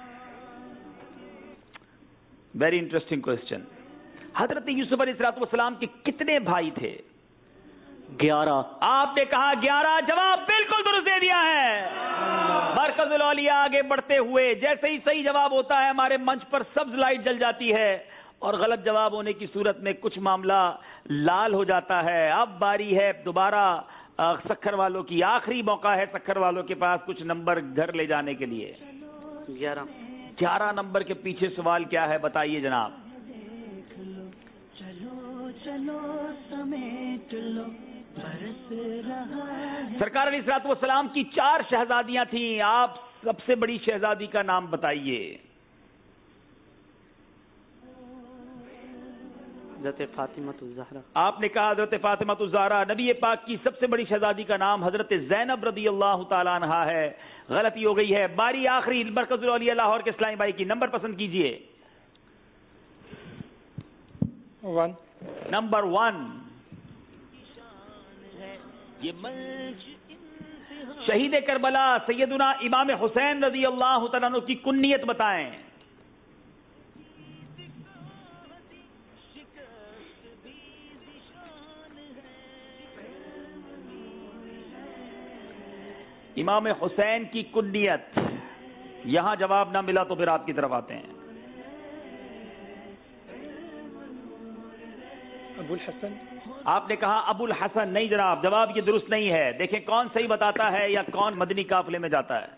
Very interesting question. حضرت یوسف علیہ الصلوۃ والسلام کے کتنے بھائی تھے؟ 11. آپ نے کہا 11. جواب بالکل درست دے دیا ہے. مرکز الاولیاء آگے بڑھتے ہوئے، جیسے ہی صحیح جواب ہوتا ہے ہمارے منچ پر سبز لائٹ جل جاتی ہے، اور غلط جواب ہونے کی صورت میں کچھ معاملہ لال ہو جاتا ہے. اب باری ہے دوبارہ سکھر والوں کی. آخری موقع ہے سکھر والوں کے پاس کچھ نمبر گھر لے جانے کے لیے. 11 نمبر کے پیچھے سوال کیا ہے بتائیے جناب. سرکار علیہ الصلوۃ والسلام کی 4 شہزادیاں تھیں. آپ سب سے بڑی شہزادی کا نام بتائیے. حضرت فاطمہ الزہرا. آپ نے کہا حضرت فاطمہ الزہرا. نبی پاک کی سب سے بڑی شہزادی کا نام حضرت زینب رضی اللہ تعالیٰ عنہا ہے. غلطی ہو گئی ہے. باری آخری مرکز الاولیاء لاہور کے اسلامی بھائی کی. نمبر پسند کیجئے. 1. نمبر 1. شہید کربلا سیدنا امام حسین رضی اللہ تعالیٰ عنہ کی کنیت بتائیں. امام حسین کی کنیت. یہاں جواب نہ ملا تو پھر آپ کی طرف آتے ہیں. ابو الحسن. آپ نے کہا ابو الحسن. نہیں جناب، جواب یہ درست نہیں ہے. دیکھیں کون صحیح بتاتا ہے یا کون مدنی قافلے میں جاتا ہے.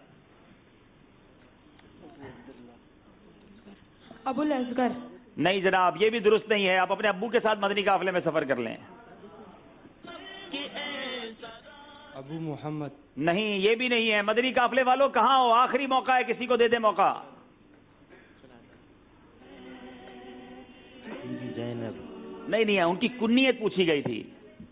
ابو الاصغر. نہیں جناب، یہ بھی درست نہیں ہے. آپ اپنے ابو کے ساتھ مدنی قافلے میں سفر کر لیں. ابو محمد. نہیں، یہ بھی نہیں ہے. مدنی قافلے والوں کہاں ہو؟ آخری موقع ہے، کسی کو دے دے موقع. نہیں، ان کی کنیت پوچھی گئی تھی.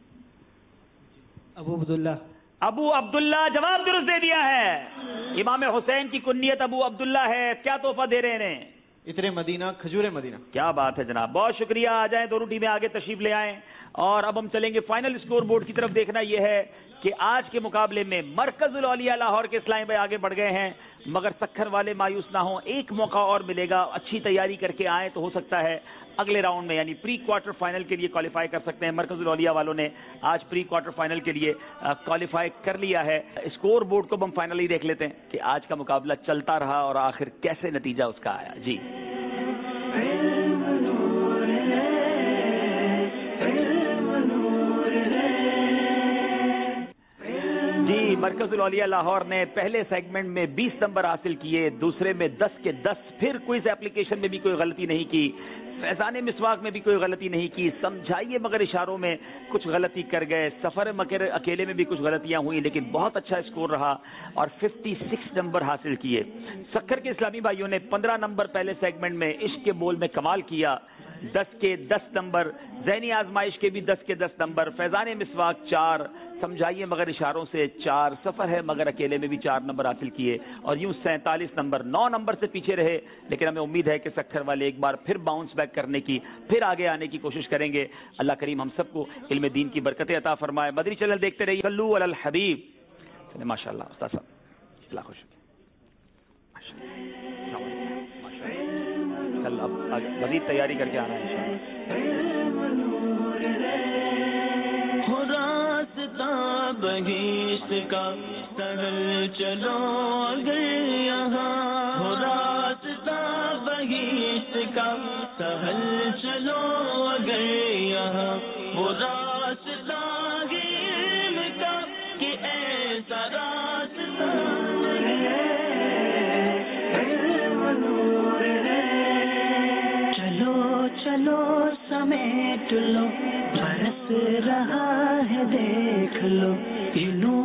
ابو عبداللہ. ابو عبداللہ. جواب درست دے دیا ہے. امام حسین کی کنیت ابو عبداللہ ہے. کیا تحفہ دے رہے ہیں؟ عطر مدینہ، کھجور مدینہ. کیا بات ہے جناب، بہت شکریہ. آ جائیں، دونوں ٹیمیں آگے تشریف لے آئیں. اور اب ہم چلیں گے فائنل اسکور بورڈ کی طرف. دیکھنا یہ ہے کہ آج کے مقابلے میں مرکز الاولیاء لاہور کے اسلامی بھائی آگے بڑھ گئے ہیں، مگر سکھر والے مایوس نہ ہوں. ایک موقع اور ملے گا. اچھی تیاری کر کے آئیں تو ہو سکتا ہے اگلے راؤنڈ میں یعنی پری کوارٹر فائنل کے لیے کوالیفائی کر سکتے ہیں. مرکز الاولیاء والوں نے آج پری کوارٹر فائنل کے لیے کوالیفائی کر لیا ہے. اسکور بورڈ کو ہم فائنلی دیکھ لیتے ہیں کہ آج کا مقابلہ چلتا رہا اور آخر کیسے نتیجہ اس کا آیا. جی مرکز الاولیاء لاہور نے پہلے سیگمنٹ میں 20 نمبر حاصل کیے، دوسرے میں 10 کے 10. پھر کوئز اپلیکیشن میں بھی کوئی غلطی نہیں کی، فیضان مسواک میں بھی کوئی غلطی نہیں کی، سمجھائیے مگر اشاروں میں کچھ غلطی کر گئے، سفر مگر اکیلے میں بھی کچھ غلطیاں ہوئی، لیکن بہت اچھا اسکور رہا اور 56 نمبر حاصل کیے. سکھر کے اسلامی بھائیوں نے 15 نمبر پہلے سیگمنٹ میں عشق کے بول میں کمال کیا، 10 کے 10 نمبر، ذہنی آزمائش کے بھی 10 کے 10 نمبر، فیضان مسواک 4، سمجھائیے مگر اشاروں سے 4، سفر ہے مگر اکیلے میں بھی 4 نمبر حاصل کیے، اور یوں 47 نمبر. 9 نمبر سے پیچھے رہے، لیکن ہمیں امید ہے کہ سکھر والے ایک بار پھر باؤنس بیک کرنے کی، پھر آگے آنے کی کوشش کریں گے. اللہ کریم ہم سب کو علم دین کی برکتیں عطا فرمائے. مدنی چینل دیکھتے رہیے. صلو علی الحبیب. ماشاء اللہ استاد صاحب، اللہ خوش. کل اب مزید تیاری کر کے آنا ہے راستہ بہشت کا سہل چلو اگر یہاں، راستہ بہشت کا سہل چلو اگر یہاں، وہ راستہ علم کا کہ اے نور ہے. چلو چلو سمیٹ لو برس رہا ہے دیکھ لو یہ نور